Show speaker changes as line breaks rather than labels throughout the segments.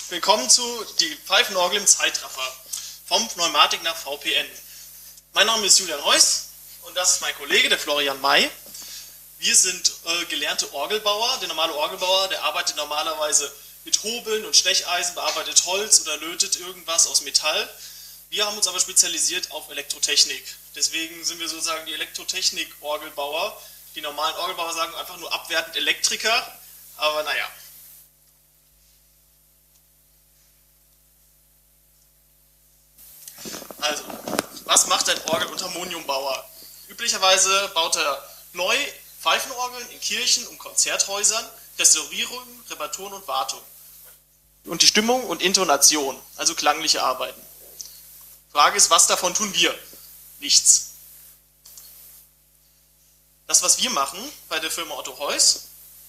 Willkommen zu die Pfeifenorgel im Zeitraffer vom Pneumatik nach VPN. Mein Name ist Julian Heuss und das ist mein Kollege, der Florian May. Wir sind gelernte Orgelbauer. Der normale Orgelbauer, der arbeitet normalerweise mit Hobeln und Stecheisen, bearbeitet Holz oder lötet irgendwas aus Metall. Wir haben uns aber spezialisiert auf Elektrotechnik. Deswegen sind wir sozusagen die Elektrotechnik-Orgelbauer. Die normalen Orgelbauer sagen einfach nur abwertend Elektriker, aber naja. Also, was macht ein Orgel- und Harmoniumbauer? Üblicherweise baut er neu Pfeifenorgeln in Kirchen und Konzerthäusern, Restaurierungen, Reparaturen und Wartung. Und die Stimmung und Intonation, also klangliche Arbeiten. Frage ist, was davon tun wir? Nichts. Das, was wir machen bei der Firma Otto Heuss,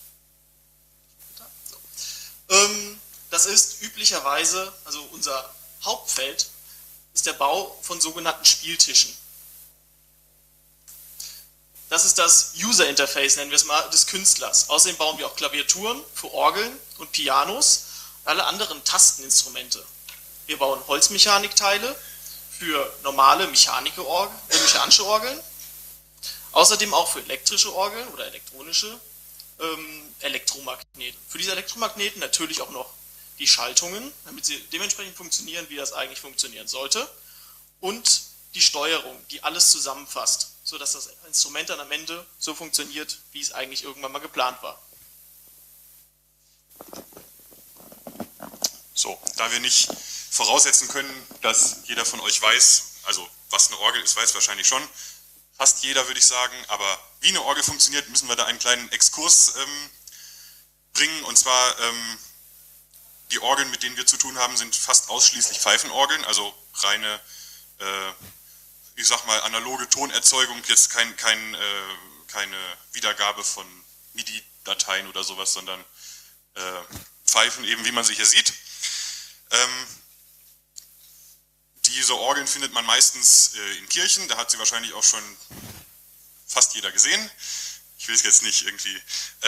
das ist üblicherweise, also unser Hauptfeld, ist der Bau von sogenannten Spieltischen. Das ist das User Interface, nennen wir es mal, des Künstlers. Außerdem bauen wir auch Klaviaturen für Orgeln und Pianos und alle anderen Tasteninstrumente. Wir bauen Holzmechanikteile für normale mechanische Orgeln, außerdem auch für elektrische Orgeln oder elektronische Elektromagneten. Für diese Elektromagneten natürlich auch noch die Schaltungen, damit sie dementsprechend funktionieren, wie das eigentlich funktionieren sollte, und die Steuerung, die alles zusammenfasst, sodass das Instrument dann am Ende so funktioniert, wie es eigentlich irgendwann mal geplant war.
So, da wir nicht voraussetzen können, dass jeder von euch weiß, also was eine Orgel ist, weiß wahrscheinlich schon, fast jeder würde ich sagen, aber wie eine Orgel funktioniert, müssen wir da einen kleinen Exkurs bringen, und zwar die Orgeln, mit denen wir zu tun haben, sind fast ausschließlich Pfeifenorgeln, also reine, ich sag mal, analoge Tonerzeugung, jetzt keine Wiedergabe von MIDI-Dateien oder sowas, sondern Pfeifen eben, wie man sie hier sieht. Diese Orgeln findet man meistens in Kirchen, da hat sie wahrscheinlich auch schon fast jeder gesehen. Ich will es jetzt nicht irgendwie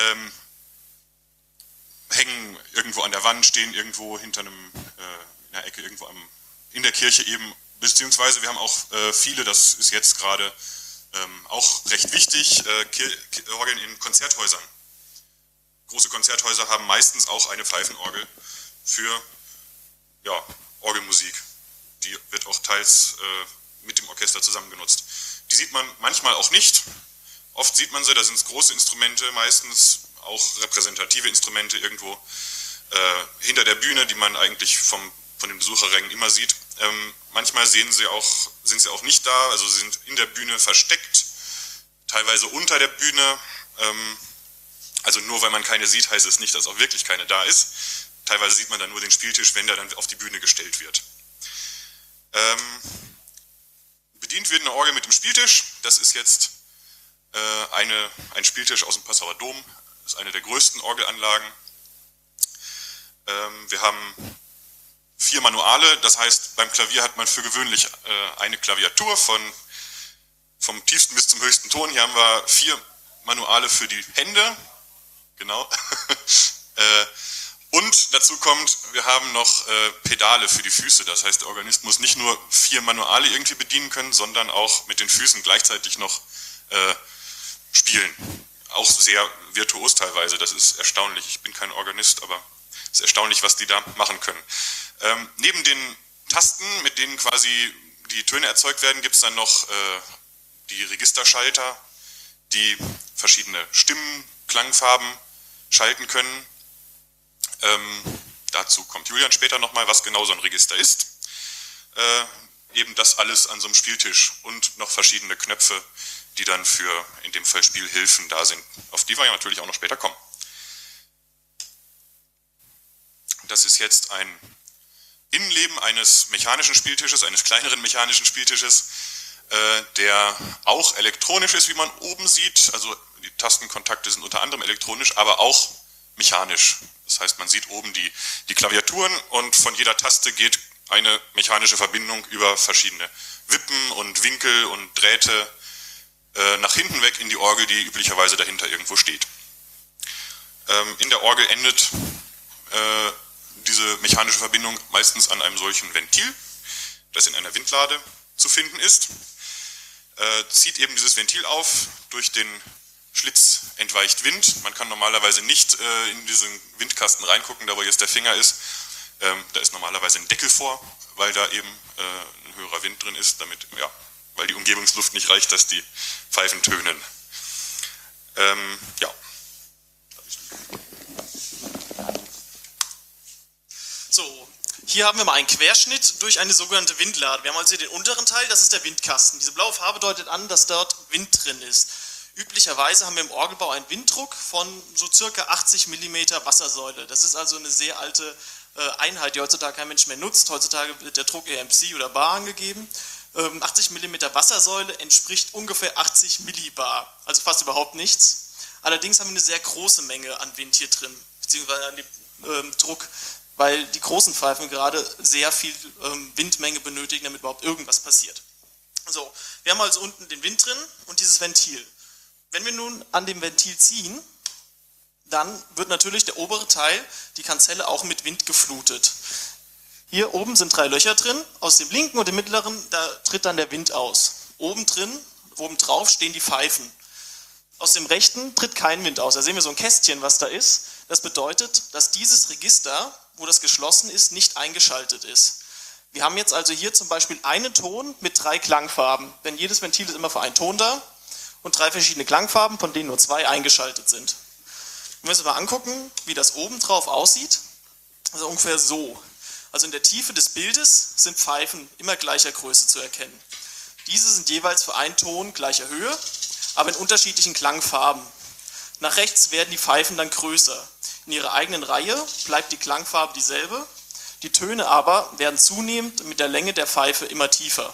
hängen irgendwo an der Wand, stehen irgendwo hinter einem, in der Ecke irgendwo in der Kirche eben, beziehungsweise wir haben auch viele, das ist jetzt gerade auch recht wichtig, Orgeln in Konzerthäusern. Große Konzerthäuser haben meistens auch eine Pfeifenorgel für Orgelmusik. Die wird auch teils mit dem Orchester zusammen genutzt. Die sieht man manchmal auch nicht. Oft sieht man sie, da sind es große Instrumente, meistens auch repräsentative Instrumente irgendwo hinter der Bühne, die man eigentlich von den Besucherrängen immer sieht. Manchmal sind sie auch nicht da, also sie sind in der Bühne versteckt, teilweise unter der Bühne. Also nur weil man keine sieht, heißt es nicht, dass auch wirklich keine da ist. Teilweise sieht man dann nur den Spieltisch, wenn der dann auf die Bühne gestellt wird. Bedient wird eine Orgel mit dem Spieltisch. Das ist jetzt ein Spieltisch aus dem Passauer Dom. Das ist eine der größten Orgelanlagen. Wir haben 4 Manuale, das heißt, beim Klavier hat man für gewöhnlich eine Klaviatur vom tiefsten bis zum höchsten Ton. Hier haben wir 4 Manuale für die Hände. Genau. Und dazu kommt, wir haben noch Pedale für die Füße. Das heißt, der Organist muss nicht nur 4 Manuale irgendwie bedienen können, sondern auch mit den Füßen gleichzeitig noch spielen. Auch sehr virtuos teilweise. Das ist erstaunlich. Ich bin kein Organist, aber es ist erstaunlich, was die da machen können. Neben den Tasten, mit denen quasi die Töne erzeugt werden, gibt es dann noch die Registerschalter, die verschiedene Stimmen, Klangfarben schalten können. Dazu kommt Julian später nochmal, was genau so ein Register ist. Eben das alles an so einem Spieltisch und noch verschiedene Knöpfe, die dann für, in dem Fall, Spielhilfen da sind, auf die wir ja natürlich auch noch später kommen. Das ist jetzt ein Innenleben eines mechanischen Spieltisches, eines kleineren mechanischen Spieltisches, der auch elektronisch ist, wie man oben sieht. Also die Tastenkontakte sind unter anderem elektronisch, aber auch mechanisch. Das heißt, man sieht oben die Klaviaturen und von jeder Taste geht eine mechanische Verbindung über verschiedene Wippen und Winkel und Drähte nach hinten weg in die Orgel, die üblicherweise dahinter irgendwo steht. In der Orgel endet diese mechanische Verbindung meistens an einem solchen Ventil, das in einer Windlade zu finden ist. Zieht eben dieses Ventil auf, durch den Schlitz entweicht Wind. Man kann normalerweise nicht in diesen Windkasten reingucken, da wo jetzt der Finger ist. Da ist normalerweise ein Deckel vor, weil da eben ein höherer Wind drin ist, damit, ja, weil die Umgebungsluft nicht reicht, dass die Pfeifen tönen. Ja.
So, hier haben wir mal einen Querschnitt durch eine sogenannte Windlade. Wir haben also hier den unteren Teil, das ist der Windkasten. Diese blaue Farbe deutet an, dass dort Wind drin ist. Üblicherweise haben wir im Orgelbau einen Winddruck von so circa 80 mm Wassersäule. Das ist also eine sehr alte Einheit, die heutzutage kein Mensch mehr nutzt. Heutzutage wird der Druck eher im Psi oder Bar angegeben. 80 mm Wassersäule entspricht ungefähr 80 Millibar, also fast überhaupt nichts. Allerdings haben wir eine sehr große Menge an Wind hier drin, beziehungsweise an dem Druck, weil die großen Pfeifen gerade sehr viel Windmenge benötigen, damit überhaupt irgendwas passiert. So, wir haben also unten den Wind drin und dieses Ventil. Wenn wir nun an dem Ventil ziehen, dann wird natürlich der obere Teil, die Kanzelle, auch mit Wind geflutet. Hier oben sind 3 Löcher drin, aus dem linken und dem mittleren, da tritt dann der Wind aus. Oben drauf stehen die Pfeifen. Aus dem rechten tritt kein Wind aus. Da sehen wir so ein Kästchen, was da ist. Das bedeutet, dass dieses Register, wo das geschlossen ist, nicht eingeschaltet ist. Wir haben jetzt also hier zum Beispiel einen Ton mit 3 Klangfarben, denn jedes Ventil ist immer für einen Ton da und 3 verschiedene Klangfarben, von denen nur 2 eingeschaltet sind. Wenn wir uns mal angucken, wie das oben drauf aussieht, also ungefähr so. Also in der Tiefe des Bildes sind Pfeifen immer gleicher Größe zu erkennen. Diese sind jeweils für einen Ton gleicher Höhe, aber in unterschiedlichen Klangfarben. Nach rechts werden die Pfeifen dann größer. In ihrer eigenen Reihe bleibt die Klangfarbe dieselbe, die Töne aber werden zunehmend mit der Länge der Pfeife immer tiefer.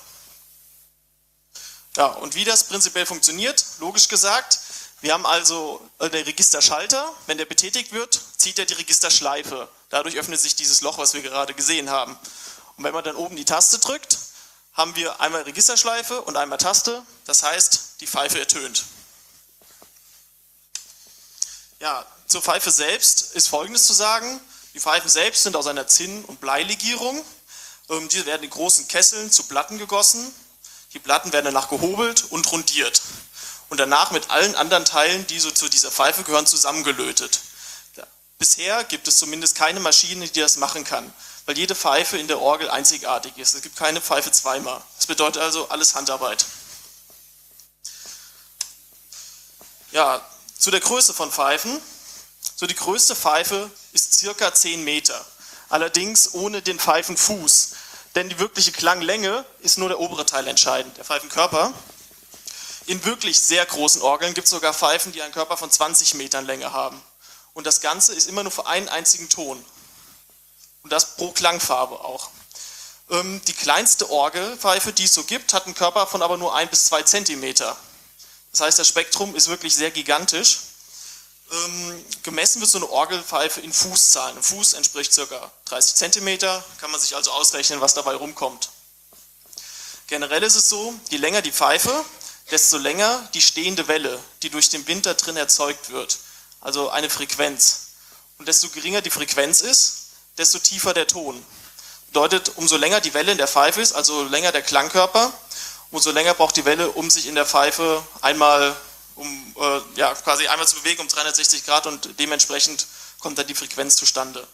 Ja, und wie das prinzipiell funktioniert, logisch gesagt, wir haben also den Registerschalter, wenn der betätigt wird, zieht er die Registerschleife. Dadurch öffnet sich dieses Loch, was wir gerade gesehen haben. Und wenn man dann oben die Taste drückt, haben wir einmal Registerschleife und einmal Taste, das heißt, die Pfeife ertönt. Ja, zur Pfeife selbst ist Folgendes zu sagen. Die Pfeifen selbst sind aus einer Zinn- und Bleilegierung. Diese werden in großen Kesseln zu Platten gegossen. Die Platten werden danach gehobelt und rundiert. Und danach mit allen anderen Teilen, die so zu dieser Pfeife gehören, zusammengelötet. Ja. Bisher gibt es zumindest keine Maschine, die das machen kann, weil jede Pfeife in der Orgel einzigartig ist. Es gibt keine Pfeife zweimal. Das bedeutet also alles Handarbeit. Ja, zu der Größe von Pfeifen. So, die größte Pfeife ist circa 10 Meter, allerdings ohne den Pfeifenfuß, denn die wirkliche Klanglänge ist nur der obere Teil entscheidend, der Pfeifenkörper. In wirklich sehr großen Orgeln gibt es sogar Pfeifen, die einen Körper von 20 Metern Länge haben. Und das Ganze ist immer nur für einen einzigen Ton. Und das pro Klangfarbe auch. Die kleinste Orgelpfeife, die es so gibt, hat einen Körper von aber nur 1 bis 2 Zentimeter. Das heißt, das Spektrum ist wirklich sehr gigantisch. Gemessen wird so eine Orgelpfeife in Fußzahlen. Ein Fuß entspricht ca. 30 Zentimeter, kann man sich also ausrechnen, was dabei rumkommt. Generell ist es so, je länger die Pfeife, desto länger die stehende Welle, die durch den Wind da drin erzeugt wird, also eine Frequenz. Und desto geringer die Frequenz ist, desto tiefer der Ton. Bedeutet, umso länger die Welle in der Pfeife ist, also länger der Klangkörper, umso länger braucht die Welle, um sich in der Pfeife einmal quasi einmal zu bewegen um 360 Grad und dementsprechend kommt dann die Frequenz zustande.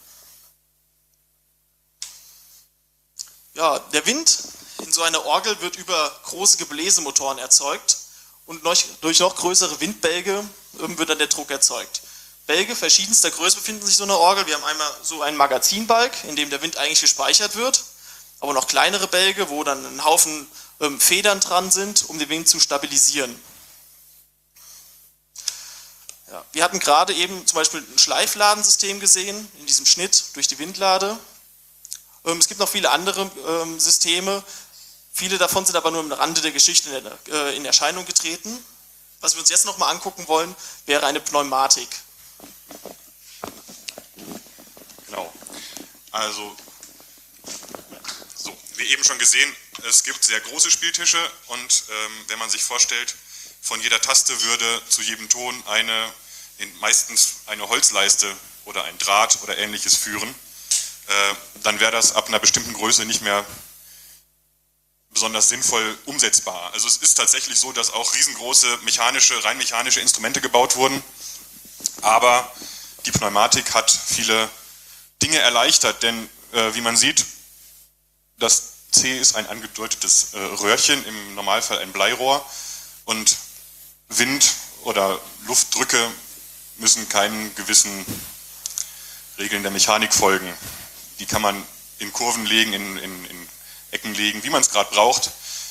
Ja, der Wind in so einer Orgel wird über große Gebläsemotoren erzeugt und durch noch größere Windbälge wird dann der Druck erzeugt. Bälge verschiedenster Größe befinden sich in so einer Orgel. Wir haben einmal so einen Magazinbalg, in dem der Wind eigentlich gespeichert wird, aber noch kleinere Bälge, wo dann ein Haufen Federn dran sind, um den Wind zu stabilisieren. Ja, wir hatten gerade eben zum Beispiel ein Schleifladensystem gesehen, in diesem Schnitt durch die Windlade. Es gibt noch viele andere Systeme, viele davon sind aber nur am Rande der Geschichte in Erscheinung getreten. Was wir uns jetzt nochmal angucken wollen, wäre eine Pneumatik.
Genau, also so, wie eben schon gesehen, es gibt sehr große Spieltische und wenn man sich vorstellt, von jeder Taste würde zu jedem Ton meistens eine Holzleiste oder ein Draht oder ähnliches führen. dann wäre das ab einer bestimmten Größe nicht mehr besonders sinnvoll umsetzbar. Also es ist tatsächlich so, dass auch riesengroße rein mechanische Instrumente gebaut wurden, aber die Pneumatik hat viele Dinge erleichtert, denn wie man sieht, das C ist ein angedeutetes Röhrchen, im Normalfall ein Bleirohr, und Wind- oder Luftdrücke müssen keinen gewissen Regeln der Mechanik folgen. Die kann man in Kurven legen, in Ecken legen, wie man es gerade braucht.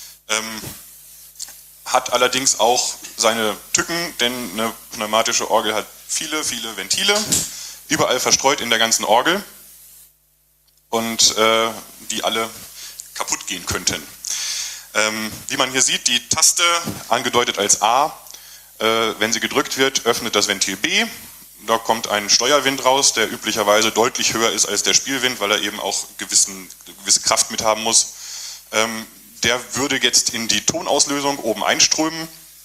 Hat allerdings auch seine Tücken, denn eine pneumatische Orgel hat viele, viele Ventile, überall verstreut in der ganzen Orgel, und die alle kaputt gehen könnten. Wie man hier sieht, die Taste, angedeutet als A, wenn sie gedrückt wird, öffnet das Ventil B. Da kommt ein Steuerwind raus, der üblicherweise deutlich höher ist als der Spielwind, weil er eben auch gewisse Kraft mit haben muss. Der würde jetzt in die Tonauslösung oben einströmen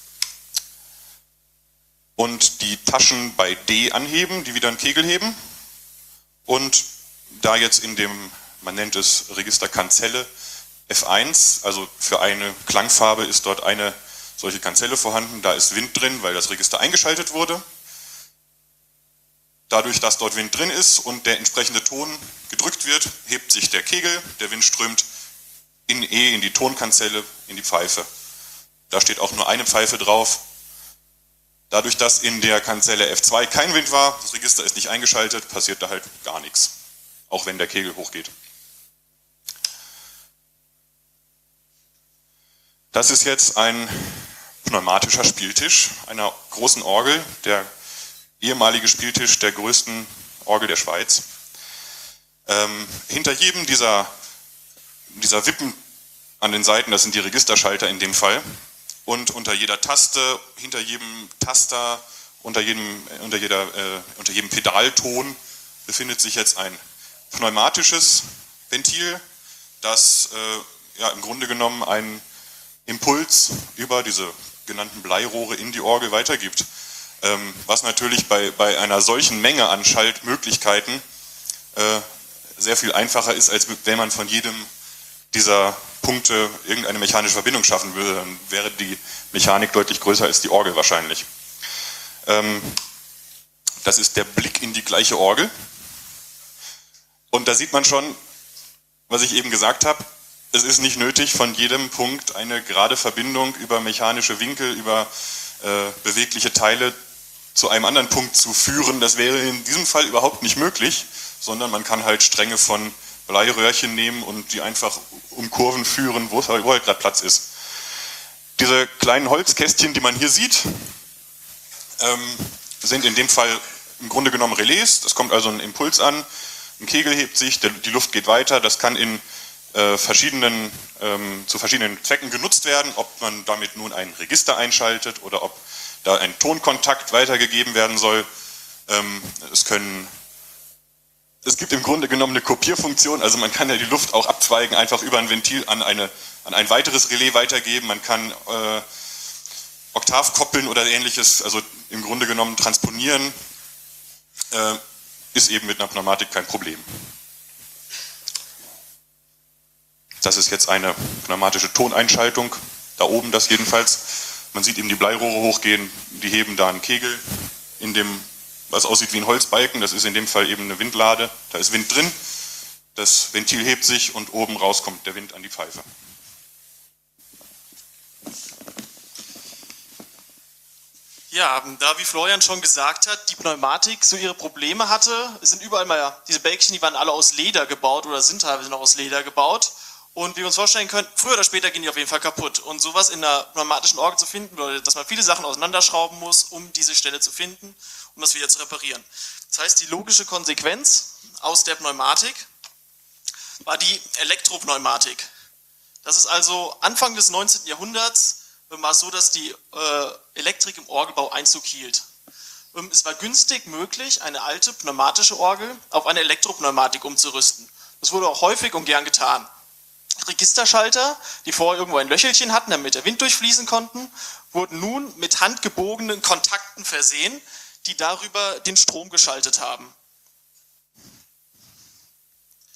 und die Taschen bei D anheben, die wieder einen Kegel heben. Und da jetzt in dem, man nennt es Register Kanzelle, F1, also für eine Klangfarbe ist dort eine solche Kanzelle vorhanden, da ist Wind drin, weil das Register eingeschaltet wurde. Dadurch, dass dort Wind drin ist und der entsprechende Ton gedrückt wird, hebt sich der Kegel, der Wind strömt in E, in die Tonkanzelle, in die Pfeife. Da steht auch nur eine Pfeife drauf. Dadurch, dass in der Kanzelle F2 kein Wind war, das Register ist nicht eingeschaltet, passiert da halt gar nichts, auch wenn der Kegel hochgeht. Das ist jetzt ein pneumatischer Spieltisch einer großen Orgel, der ehemalige Spieltisch der größten Orgel der Schweiz. Hinter jedem dieser Wippen an den Seiten, das sind die Registerschalter in dem Fall, und unter jeder Taste, hinter jedem Taster, unter jedem Pedalton befindet sich jetzt ein pneumatisches Ventil, das im Grunde genommen einen Impuls über diese genannten Bleirohre in die Orgel weitergibt. Was natürlich bei einer solchen Menge an Schaltmöglichkeiten sehr viel einfacher ist, als wenn man von jedem dieser Punkte irgendeine mechanische Verbindung schaffen würde. Dann wäre die Mechanik deutlich größer als die Orgel wahrscheinlich. Das ist der Blick in die gleiche Orgel. Und da sieht man schon, was ich eben gesagt habe, es ist nicht nötig, von jedem Punkt eine gerade Verbindung über mechanische Winkel, über bewegliche Teile zu einem anderen Punkt zu führen. Das wäre in diesem Fall überhaupt nicht möglich, sondern man kann halt Stränge von Bleiröhrchen nehmen und die einfach um Kurven führen, wo halt gerade Platz ist. Diese kleinen Holzkästchen, die man hier sieht, sind in dem Fall im Grunde genommen Relais. Das kommt also ein Impuls an, ein Kegel hebt sich, die Luft geht weiter. Das kann zu verschiedenen Zwecken genutzt werden, ob man damit nun ein Register einschaltet oder ob da ein Tonkontakt weitergegeben werden soll. Es gibt im Grunde genommen eine Kopierfunktion, also man kann ja die Luft auch abzweigen, einfach über ein Ventil an ein weiteres Relais weitergeben. Man kann Oktav koppeln oder ähnliches, also im Grunde genommen transponieren, ist eben mit einer Pneumatik kein Problem. Das ist jetzt eine pneumatische Toneinschaltung, da oben das jedenfalls. Man sieht eben die Bleirohre hochgehen, die heben da einen Kegel in dem, was aussieht wie ein Holzbalken, das ist in dem Fall eben eine Windlade, da ist Wind drin, das Ventil hebt sich und oben raus kommt der Wind an die Pfeife.
Ja, da wie Florian schon gesagt hat, die Pneumatik so ihre Probleme hatte, es sind überall mal, diese Bällchen, die waren alle aus Leder gebaut oder sind teilweise noch aus Leder gebaut. Und wie wir uns vorstellen können, früher oder später gehen die auf jeden Fall kaputt. Und sowas in einer pneumatischen Orgel zu finden, bedeutet, dass man viele Sachen auseinanderschrauben muss, um diese Stelle zu finden, um das wieder zu reparieren. Das heißt, die logische Konsequenz aus der Pneumatik war die Elektropneumatik. Das ist also Anfang des 19. Jahrhunderts, war es so, dass die Elektrik im Orgelbau Einzug hielt. Es war günstig möglich, eine alte pneumatische Orgel auf eine Elektropneumatik umzurüsten. Das wurde auch häufig und gern getan. Registerschalter, die vorher irgendwo ein Löchelchen hatten, damit der Wind durchfließen konnten, wurden nun mit handgebogenen Kontakten versehen, die darüber den Strom geschaltet haben.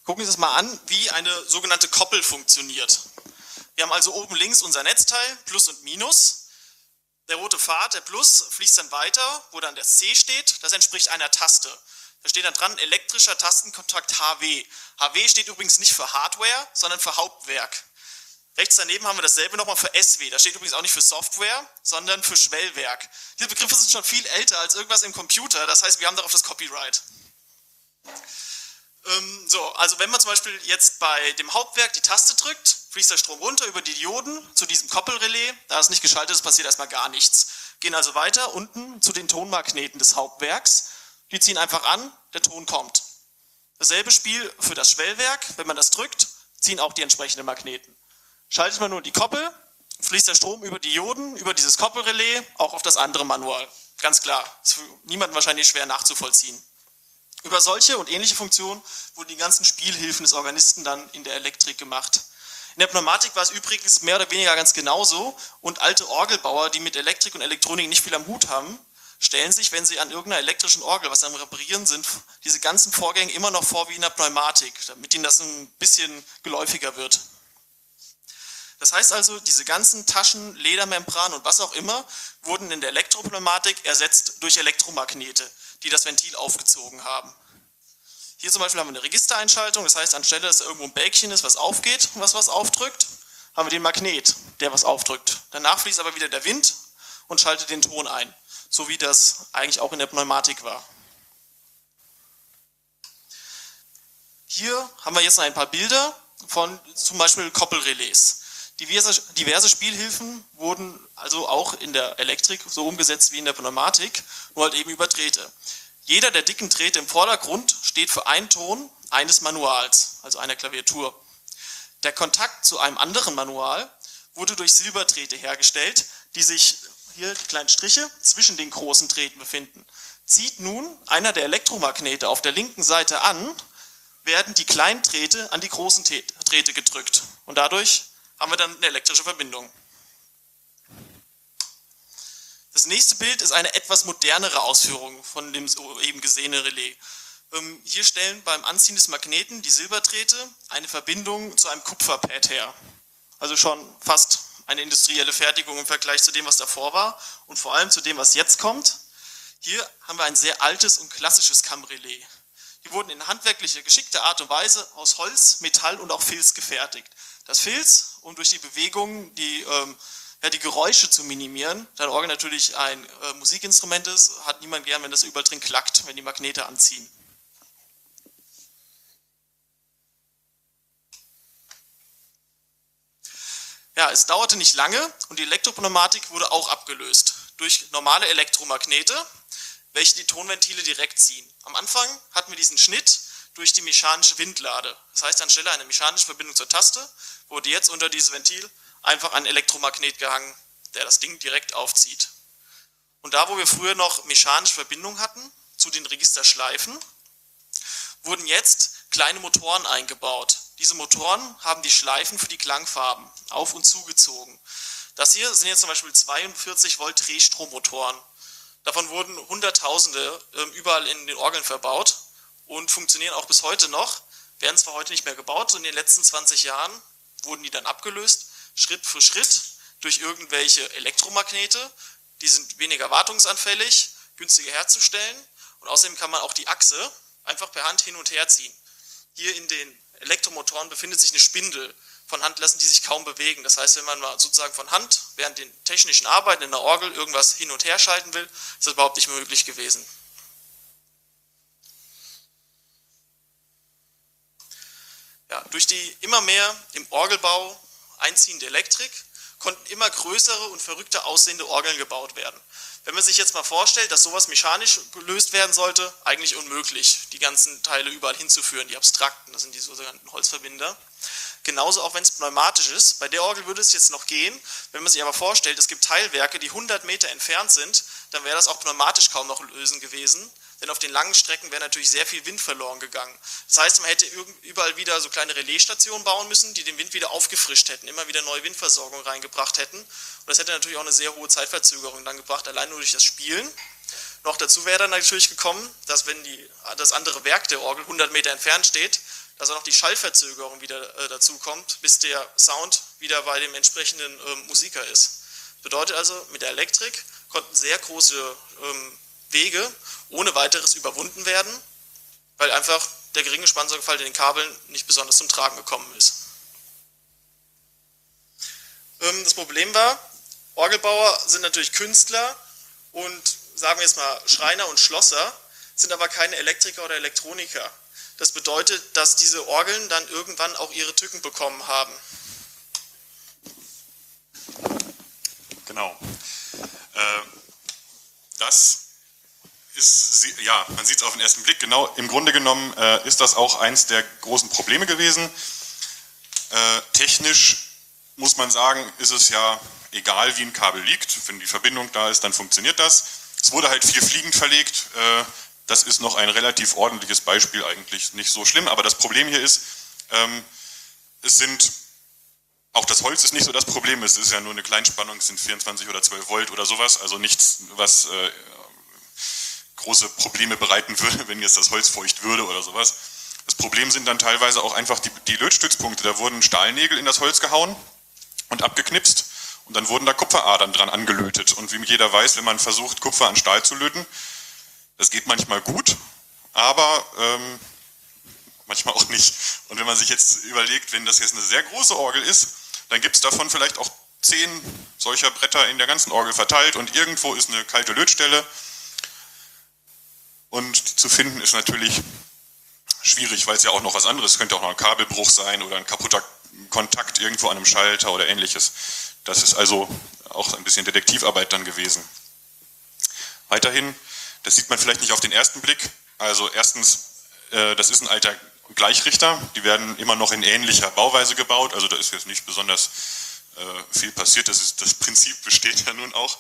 Gucken wir uns das mal an, wie eine sogenannte Koppel funktioniert. Wir haben also oben links unser Netzteil, Plus und Minus. Der rote Pfad, der Plus, fließt dann weiter, wo dann das C steht, das entspricht einer Taste. Da steht dann dran, elektrischer Tastenkontakt HW. HW steht übrigens nicht für Hardware, sondern für Hauptwerk. Rechts daneben haben wir dasselbe nochmal für SW. Das steht übrigens auch nicht für Software, sondern für Schwellwerk. Diese Begriffe sind schon viel älter als irgendwas im Computer, das heißt, wir haben darauf das Copyright. Also wenn man zum Beispiel jetzt bei dem Hauptwerk die Taste drückt, fließt der Strom runter über die Dioden zu diesem Koppelrelais. Da es nicht geschaltet ist, passiert erstmal gar nichts. Gehen also weiter unten zu den Tonmagneten des Hauptwerks. Die ziehen einfach an, der Ton kommt. Dasselbe Spiel für das Schwellwerk. Wenn man das drückt, ziehen auch die entsprechenden Magneten. Schaltet man nur die Koppel, fließt der Strom über die Dioden, über dieses Koppelrelais, auch auf das andere Manual. Ganz klar, ist für niemanden wahrscheinlich schwer nachzuvollziehen. Über solche und ähnliche Funktionen wurden die ganzen Spielhilfen des Organisten dann in der Elektrik gemacht. In der Pneumatik war es übrigens mehr oder weniger ganz genauso und alte Orgelbauer, die mit Elektrik und Elektronik nicht viel am Hut haben, stellen sich, wenn sie an irgendeiner elektrischen Orgel was am Reparieren sind, diese ganzen Vorgänge immer noch vor wie in der Pneumatik, damit ihnen das ein bisschen geläufiger wird. Das heißt also, diese ganzen Taschen, Ledermembranen und was auch immer, wurden in der Elektropneumatik ersetzt durch Elektromagnete, die das Ventil aufgezogen haben. Hier zum Beispiel haben wir eine Registereinschaltung, das heißt, anstelle, dass irgendwo ein Bäckchen ist, was aufgeht und was aufdrückt, haben wir den Magnet, der was aufdrückt. Danach fließt aber wieder der Wind und schaltet den Ton ein, so wie das eigentlich auch in der Pneumatik war. Hier haben wir jetzt noch ein paar Bilder von zum Beispiel Koppelrelais. Diverse Spielhilfen wurden also auch in der Elektrik so umgesetzt wie in der Pneumatik, nur halt eben über Drähte. Jeder der dicken Drähte im Vordergrund steht für einen Ton eines Manuals, also einer Klaviatur. Der Kontakt zu einem anderen Manual wurde durch Silberdrähte hergestellt, die sich, hier die kleinen Striche, zwischen den großen Drähten befinden. Zieht nun einer der Elektromagnete auf der linken Seite an, werden die kleinen Drähte an die großen Drähte gedrückt und dadurch haben wir dann eine elektrische Verbindung. Das nächste Bild ist eine etwas modernere Ausführung von dem eben gesehenen Relais. Hier stellen beim Anziehen des Magneten die Silberdrähte eine Verbindung zu einem Kupferpad her. Also schon fast eine industrielle Fertigung im Vergleich zu dem, was davor war und vor allem zu dem, was jetzt kommt. Hier haben wir ein sehr altes und klassisches Kammrelais. Die wurden in handwerklicher, geschickter Art und Weise aus Holz, Metall und auch Filz gefertigt. Das Filz, um durch die Bewegung die Geräusche zu minimieren, da der Orgel natürlich ein Musikinstrument ist, hat niemand gern, wenn das überall drin klackt, wenn die Magnete anziehen. Ja, es dauerte nicht lange und die Elektropneumatik wurde auch abgelöst durch normale Elektromagnete, welche die Tonventile direkt ziehen. Am Anfang hatten wir diesen Schnitt durch die mechanische Windlade. Das heißt, anstelle einer mechanischen Verbindung zur Taste wurde jetzt unter dieses Ventil einfach ein Elektromagnet gehangen, der das Ding direkt aufzieht. Und da, wo wir früher noch mechanische Verbindungen hatten zu den Registerschleifen, wurden jetzt kleine Motoren eingebaut. Diese Motoren haben die Schleifen für die Klangfarben auf- und zugezogen. Das hier sind jetzt zum Beispiel 42 Volt Drehstrommotoren. Davon wurden Hunderttausende überall in den Orgeln verbaut und funktionieren auch bis heute noch, werden zwar heute nicht mehr gebaut, und in den letzten 20 Jahren wurden die dann abgelöst, Schritt für Schritt, durch irgendwelche Elektromagnete. Die sind weniger wartungsanfällig, günstiger herzustellen und außerdem kann man auch die Achse einfach per Hand hin und her ziehen. Hier in den Elektromotoren befindet sich eine Spindel. Von Hand lassen die sich kaum bewegen. Das heißt, wenn man mal sozusagen von Hand während den technischen Arbeiten in der Orgel irgendwas hin und her schalten will, ist das überhaupt nicht möglich gewesen. Ja, durch die immer mehr im Orgelbau einziehende Elektrik konnten immer größere und verrückter aussehende Orgeln gebaut werden. Wenn man sich jetzt mal vorstellt, dass sowas mechanisch gelöst werden sollte, eigentlich unmöglich, die ganzen Teile überall hinzuführen, die abstrakten, das sind die sogenannten Holzverbinder. Genauso auch wenn es pneumatisch ist. Bei der Orgel würde es jetzt noch gehen. Wenn man sich aber vorstellt, es gibt Teilwerke, die 100 Meter entfernt sind, dann wäre das auch pneumatisch kaum noch lösen gewesen. Denn auf den langen Strecken wäre natürlich sehr viel Wind verloren gegangen. Das heißt, man hätte überall wieder so kleine Relaisstationen bauen müssen, die den Wind wieder aufgefrischt hätten, immer wieder neue Windversorgung reingebracht hätten. Und das hätte natürlich auch eine sehr hohe Zeitverzögerung dann gebracht, allein nur durch das Spielen. Noch dazu wäre dann natürlich gekommen, dass wenn das andere Werk der Orgel 100 Meter entfernt steht, dass auch noch die Schallverzögerung wieder dazu kommt, bis der Sound wieder bei dem entsprechenden Musiker ist. Bedeutet also, mit der Elektrik konnten sehr große Wege ohne weiteres überwunden werden, weil einfach der geringe Spannungsfall in den Kabeln nicht besonders zum Tragen gekommen ist. Das Problem war, Orgelbauer sind natürlich Künstler und sagen wir jetzt mal Schreiner und Schlosser, sind aber keine Elektriker oder Elektroniker. Das bedeutet, dass diese Orgeln dann irgendwann auch ihre Tücken bekommen haben.
Genau. Das ist, ja, man sieht es auf den ersten Blick, genau, im Grunde genommen ist das auch eins der großen Probleme gewesen. Technisch muss man sagen, ist es ja egal, wie ein Kabel liegt. Wenn die Verbindung da ist, dann funktioniert das. Es wurde halt viel fliegend verlegt. Das ist noch ein relativ ordentliches Beispiel, eigentlich nicht so schlimm. Aber das Problem hier ist, auch das Holz ist nicht so das Problem. Es ist ja nur eine Kleinspannung, es sind 24 oder 12 Volt oder sowas. Also nichts, was große Probleme bereiten würde, wenn jetzt das Holz feucht würde oder sowas. Das Problem sind dann teilweise auch einfach die Lötstützpunkte. Da wurden Stahlnägel in das Holz gehauen und abgeknipst und dann wurden da Kupferadern dran angelötet. Und wie jeder weiß, wenn man versucht, Kupfer an Stahl zu löten, das geht manchmal gut, aber manchmal auch nicht. Und wenn man sich jetzt überlegt, wenn das jetzt eine sehr große Orgel ist, dann gibt es davon vielleicht auch 10 solcher Bretter in der ganzen Orgel verteilt und irgendwo ist eine kalte Lötstelle. Und die zu finden ist natürlich schwierig, weil es ja auch noch was anderes ist. Könnte auch noch ein Kabelbruch sein oder ein kaputter Kontakt irgendwo an einem Schalter oder ähnliches. Das ist also auch ein bisschen Detektivarbeit dann gewesen. Weiterhin, das sieht man vielleicht nicht auf den ersten Blick. Also erstens, das ist ein alter Gleichrichter. Die werden immer noch in ähnlicher Bauweise gebaut. Also da ist jetzt nicht besonders viel passiert. Das Prinzip besteht ja nun auch.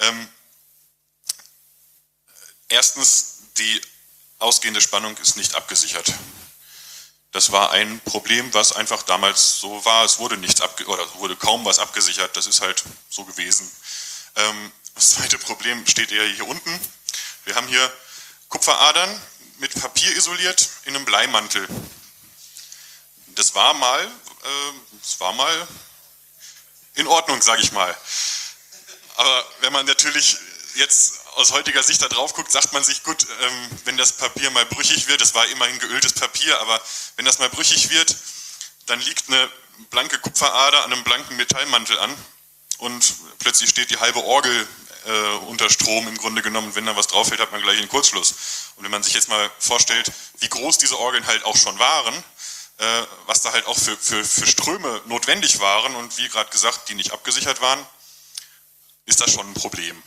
Erstens, die ausgehende Spannung ist nicht abgesichert. Das war ein Problem, was einfach damals so war. Es wurde wurde kaum was abgesichert. Das ist halt so gewesen. Das zweite Problem steht eher hier unten. Wir haben hier Kupferadern mit Papier isoliert in einem Bleimantel. Das war mal in Ordnung, sage ich mal. Aber wenn man natürlich jetzt aus heutiger Sicht da drauf guckt, sagt man sich, gut, wenn das Papier mal brüchig wird, das war immerhin geöltes Papier, aber wenn das mal brüchig wird, dann liegt eine blanke Kupferader an einem blanken Metallmantel an und plötzlich steht die halbe Orgel unter Strom im Grunde genommen. Wenn da was drauf fällt, hat man gleich einen Kurzschluss. Und wenn man sich jetzt mal vorstellt, wie groß diese Orgeln halt auch schon waren, was da halt auch für Ströme notwendig waren und wie gerade gesagt, die nicht abgesichert waren, ist das schon ein Problem.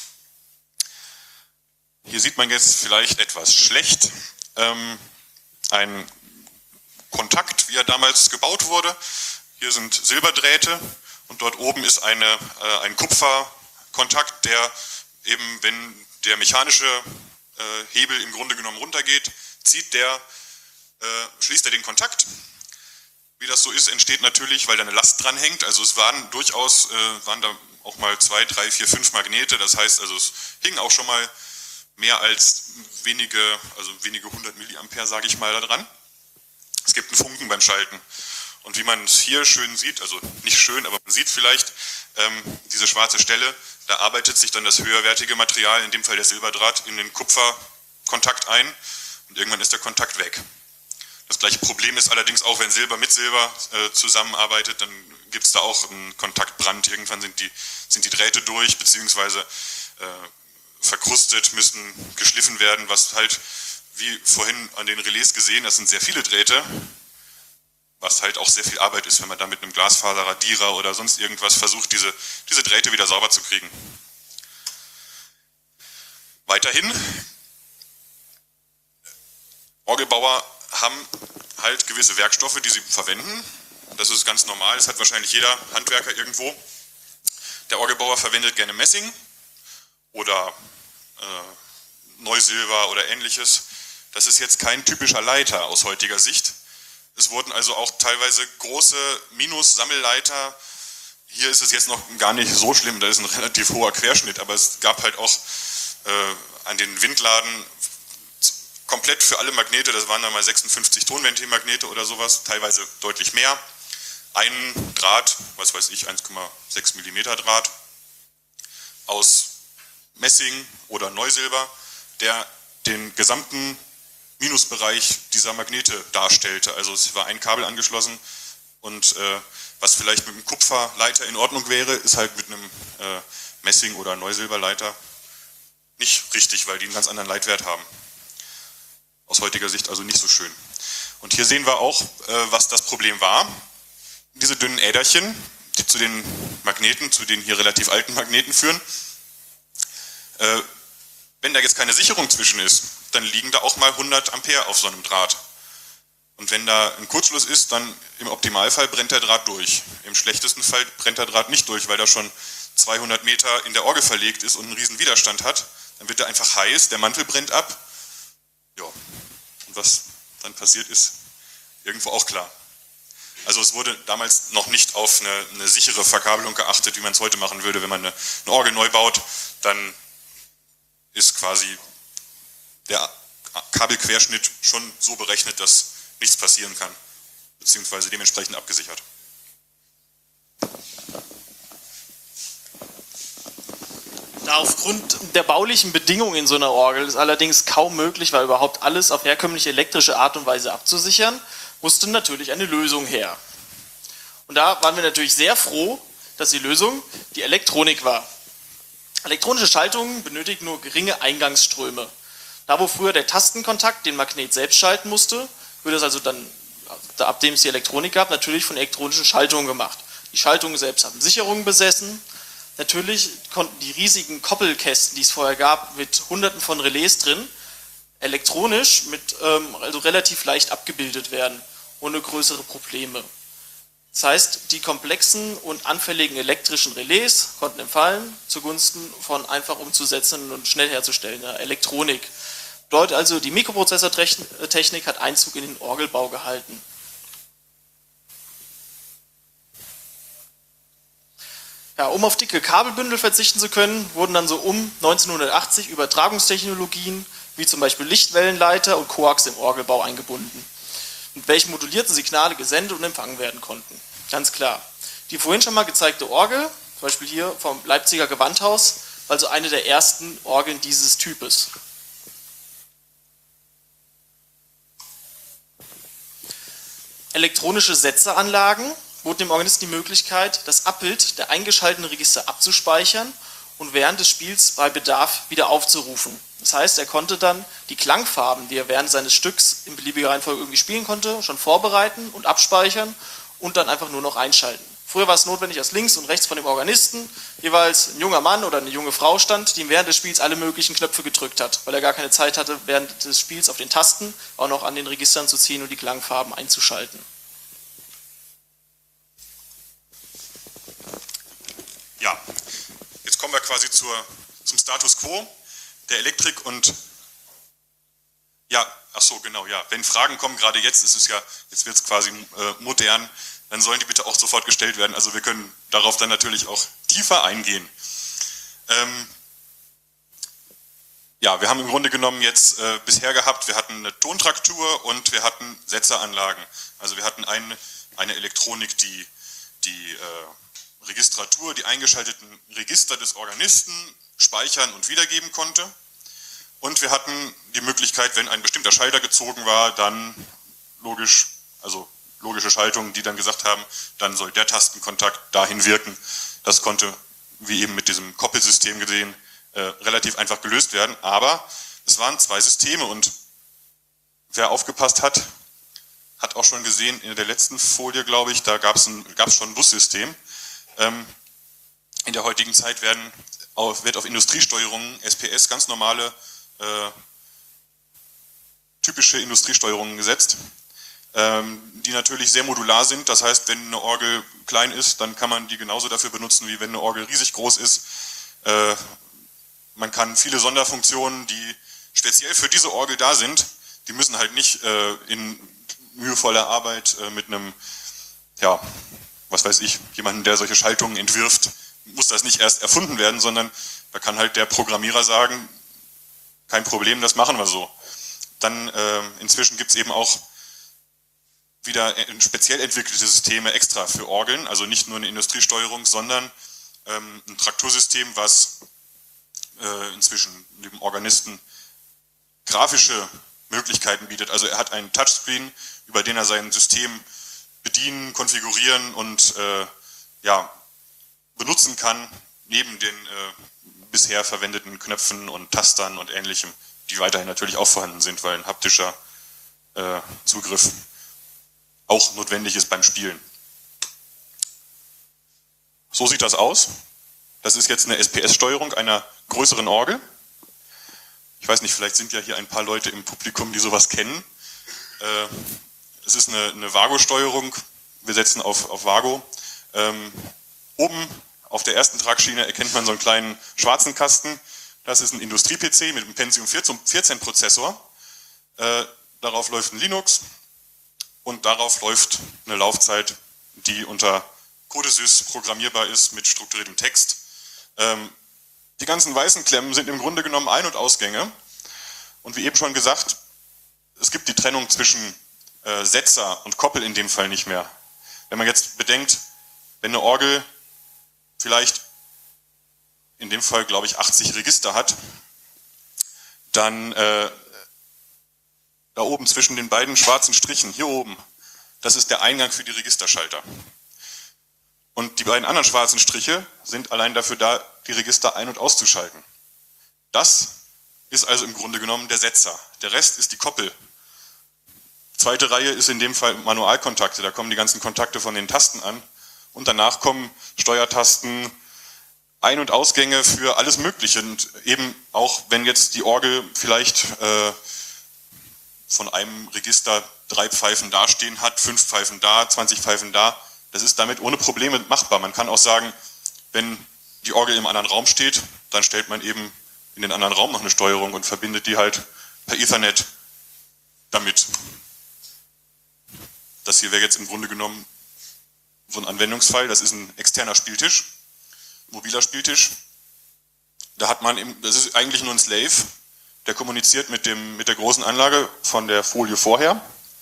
Hier sieht man jetzt vielleicht etwas schlecht einen Kontakt, wie er damals gebaut wurde. Hier sind Silberdrähte und dort oben ist ein Kupferkontakt, der eben, wenn der mechanische Hebel im Grunde genommen runtergeht, schließt er den Kontakt. Wie das so ist, entsteht natürlich, weil da eine Last dran hängt. Also es waren da auch mal 2, 3, 4, 5 Magnete. Das heißt, also es hing auch schon mal mehr als wenige 100 Milliampere, sage ich mal, da dran. Es gibt einen Funken beim Schalten. Und wie man es hier schön sieht, also nicht schön, aber man sieht vielleicht diese schwarze Stelle, da arbeitet sich dann das höherwertige Material, in dem Fall der Silberdraht, in den Kupferkontakt ein und irgendwann ist der Kontakt weg. Das gleiche Problem ist allerdings auch, wenn Silber mit Silber zusammenarbeitet, dann gibt es da auch einen Kontaktbrand. Irgendwann sind die Drähte durch, beziehungsweise verkrustet, müssen geschliffen werden, was halt, wie vorhin an den Relais gesehen, das sind sehr viele Drähte, was halt auch sehr viel Arbeit ist, wenn man da mit einem Glasfaserradierer oder sonst irgendwas versucht, diese Drähte wieder sauber zu kriegen. Weiterhin, Orgelbauer haben halt gewisse Werkstoffe, die sie verwenden. Das ist ganz normal, das hat wahrscheinlich jeder Handwerker irgendwo. Der Orgelbauer verwendet gerne Messing oder Neusilber oder ähnliches. Das ist jetzt kein typischer Leiter aus heutiger Sicht. Es wurden also auch teilweise große Minus-Sammelleiter. Hier ist es jetzt noch gar nicht so schlimm, da ist ein relativ hoher Querschnitt, aber es gab halt auch an den Windladen komplett für alle Magnete, das waren dann mal 56 Tonventilmagnete oder sowas, teilweise deutlich mehr. Ein Draht, was weiß ich, 1,6 mm Draht aus Messing oder Neusilber, der den gesamten Minusbereich dieser Magnete darstellte. Also es war ein Kabel angeschlossen und was vielleicht mit einem Kupferleiter in Ordnung wäre, ist halt mit einem Messing- oder Neusilberleiter nicht richtig, weil die einen ganz anderen Leitwert haben. Aus heutiger Sicht also nicht so schön. Und hier sehen wir auch, was das Problem war. Diese dünnen Äderchen, die zu den Magneten, zu den hier relativ alten Magneten führen, wenn da jetzt keine Sicherung zwischen ist, dann liegen da auch mal 100 Ampere auf so einem Draht. Und wenn da ein Kurzschluss ist, dann im Optimalfall brennt der Draht durch. Im schlechtesten Fall brennt der Draht nicht durch, weil da schon 200 Meter in der Orgel verlegt ist und einen riesen Widerstand hat. Dann wird er einfach heiß, der Mantel brennt ab. Ja, und was dann passiert ist, irgendwo auch klar. Also es wurde damals noch nicht auf eine sichere Verkabelung geachtet, wie man es heute machen würde. Wenn man eine Orgel neu baut, dann ist quasi der Kabelquerschnitt schon so berechnet, dass nichts passieren kann, beziehungsweise dementsprechend abgesichert.
Da aufgrund der baulichen Bedingungen in so einer Orgel ist allerdings kaum möglich, weil überhaupt alles auf herkömmliche elektrische Art und Weise abzusichern, musste natürlich eine Lösung her. Und da waren wir natürlich sehr froh, dass die Lösung die Elektronik war. Elektronische Schaltungen benötigen nur geringe Eingangsströme. Da wo früher der Tastenkontakt den Magnet selbst schalten musste, wird das also dann, ab dem es die Elektronik gab, natürlich von elektronischen Schaltungen gemacht. Die Schaltungen selbst haben Sicherungen besessen. Natürlich konnten die riesigen Koppelkästen, die es vorher gab, mit hunderten von Relais drin, elektronisch also relativ leicht abgebildet werden, ohne größere Probleme. Das heißt, die komplexen und anfälligen elektrischen Relais konnten entfallen zugunsten von einfach umzusetzenden und schnell herzustellender Elektronik. Dort also die Mikroprozessortechnik hat Einzug in den Orgelbau gehalten. Ja, um auf dicke Kabelbündel verzichten zu können, wurden dann so um 1980 Übertragungstechnologien wie zum Beispiel Lichtwellenleiter und Koax im Orgelbau eingebunden, mit welchen modulierten Signale gesendet und empfangen werden konnten. Ganz klar. Die vorhin schon mal gezeigte Orgel, zum Beispiel hier vom Leipziger Gewandhaus, war also eine der ersten Orgeln dieses Types. Elektronische Setzeranlagen boten dem Organisten die Möglichkeit, das Abbild der eingeschalteten Register abzuspeichern und während des Spiels bei Bedarf wieder aufzurufen. Das heißt, er konnte dann die Klangfarben, die er während seines Stücks in beliebiger Reihenfolge irgendwie spielen konnte, schon vorbereiten und abspeichern und dann einfach nur noch einschalten. Früher war es notwendig, dass links und rechts von dem Organisten jeweils ein junger Mann oder eine junge Frau stand, die ihm während des Spiels alle möglichen Knöpfe gedrückt hat, weil er gar keine Zeit hatte, während des Spiels auf den Tasten auch noch an den Registern zu ziehen und die Klangfarben einzuschalten.
Ja, jetzt kommen wir quasi zum Status Quo der Elektrik und ja, ach so, genau, ja, wenn Fragen kommen, gerade jetzt, jetzt wird es quasi modern, dann sollen die bitte auch sofort gestellt werden. Also wir können darauf dann natürlich auch tiefer eingehen. Ja, wir haben im Grunde genommen jetzt bisher gehabt, wir hatten eine Tontraktur und wir hatten Setzeranlagen. Also wir hatten eine Elektronik, die Registratur, die eingeschalteten Register des Organisten speichern und wiedergeben konnte. Und wir hatten die Möglichkeit, wenn ein bestimmter Schalter gezogen war, dann logische Schaltungen, die dann gesagt haben, dann soll der Tastenkontakt dahin wirken. Das konnte, wie eben mit diesem Koppelsystem gesehen, relativ einfach gelöst werden. Aber es waren zwei Systeme und wer aufgepasst hat, hat auch schon gesehen, in der letzten Folie, glaube ich, da gab es schon ein Bussystem. In der heutigen Zeit wird auf Industriesteuerungen, SPS, ganz normale, typische Industriesteuerungen gesetzt, die natürlich sehr modular sind. Das heißt, wenn eine Orgel klein ist, dann kann man die genauso dafür benutzen, wie wenn eine Orgel riesig groß ist. Man kann viele Sonderfunktionen, die speziell für diese Orgel da sind, die müssen halt nicht in mühevoller Arbeit mit einem, ja, was weiß ich, jemanden, der solche Schaltungen entwirft, muss das nicht erst erfunden werden, sondern da kann halt der Programmierer sagen, kein Problem, das machen wir so. dann inzwischen gibt es eben auch wieder speziell entwickelte Systeme extra für Orgeln, also nicht nur eine Industriesteuerung, sondern ein Traktursystem, was inzwischen dem Organisten grafische Möglichkeiten bietet. Also er hat einen Touchscreen, über den er sein System bedienen, konfigurieren und benutzen kann, neben den bisher verwendeten Knöpfen und Tastern und Ähnlichem, die weiterhin natürlich auch vorhanden sind, weil ein haptischer Zugriff auch notwendig ist beim Spielen. So sieht das aus. Das ist jetzt eine SPS-Steuerung einer größeren Orgel. Ich weiß nicht, vielleicht sind ja hier ein paar Leute im Publikum, die sowas kennen. Es ist eine Vago-Steuerung. Wir setzen auf Vago. Oben auf der ersten Tragschiene erkennt man so einen kleinen schwarzen Kasten. Das ist ein Industrie-PC mit einem Pentium 14 Prozessor. Darauf läuft ein Linux und darauf läuft eine Laufzeit, die unter Codesys programmierbar ist mit strukturiertem Text. Die ganzen weißen Klemmen sind im Grunde genommen Ein- und Ausgänge. Und wie eben schon gesagt, es gibt die Trennung zwischen Setzer und Koppel in dem Fall nicht mehr. Wenn man jetzt bedenkt, wenn eine Orgel vielleicht in dem Fall, glaube ich, 80 Register hat, dann da oben zwischen den beiden schwarzen Strichen, hier oben, das ist der Eingang für die Registerschalter. Und die beiden anderen schwarzen Striche sind allein dafür da, die Register ein- und auszuschalten. Das ist also im Grunde genommen der Setzer. Der Rest ist die Koppel. Zweite Reihe ist in dem Fall Manualkontakte, da kommen die ganzen Kontakte von den Tasten an. Und danach kommen Steuertasten, Ein- und Ausgänge für alles Mögliche. Und eben auch, wenn jetzt die Orgel vielleicht von einem Register 3 Pfeifen dastehen hat, 5 Pfeifen da, 20 Pfeifen da, das ist damit ohne Probleme machbar. Man kann auch sagen, wenn die Orgel im anderen Raum steht, dann stellt man eben in den anderen Raum noch eine Steuerung und verbindet die halt per Ethernet damit. Das hier wäre jetzt im Grunde genommen so ein Anwendungsfall. Das ist ein externer Spieltisch, mobiler Spieltisch. Da hat man eben, das ist eigentlich nur ein Slave, der kommuniziert mit der großen Anlage von der Folie vorher.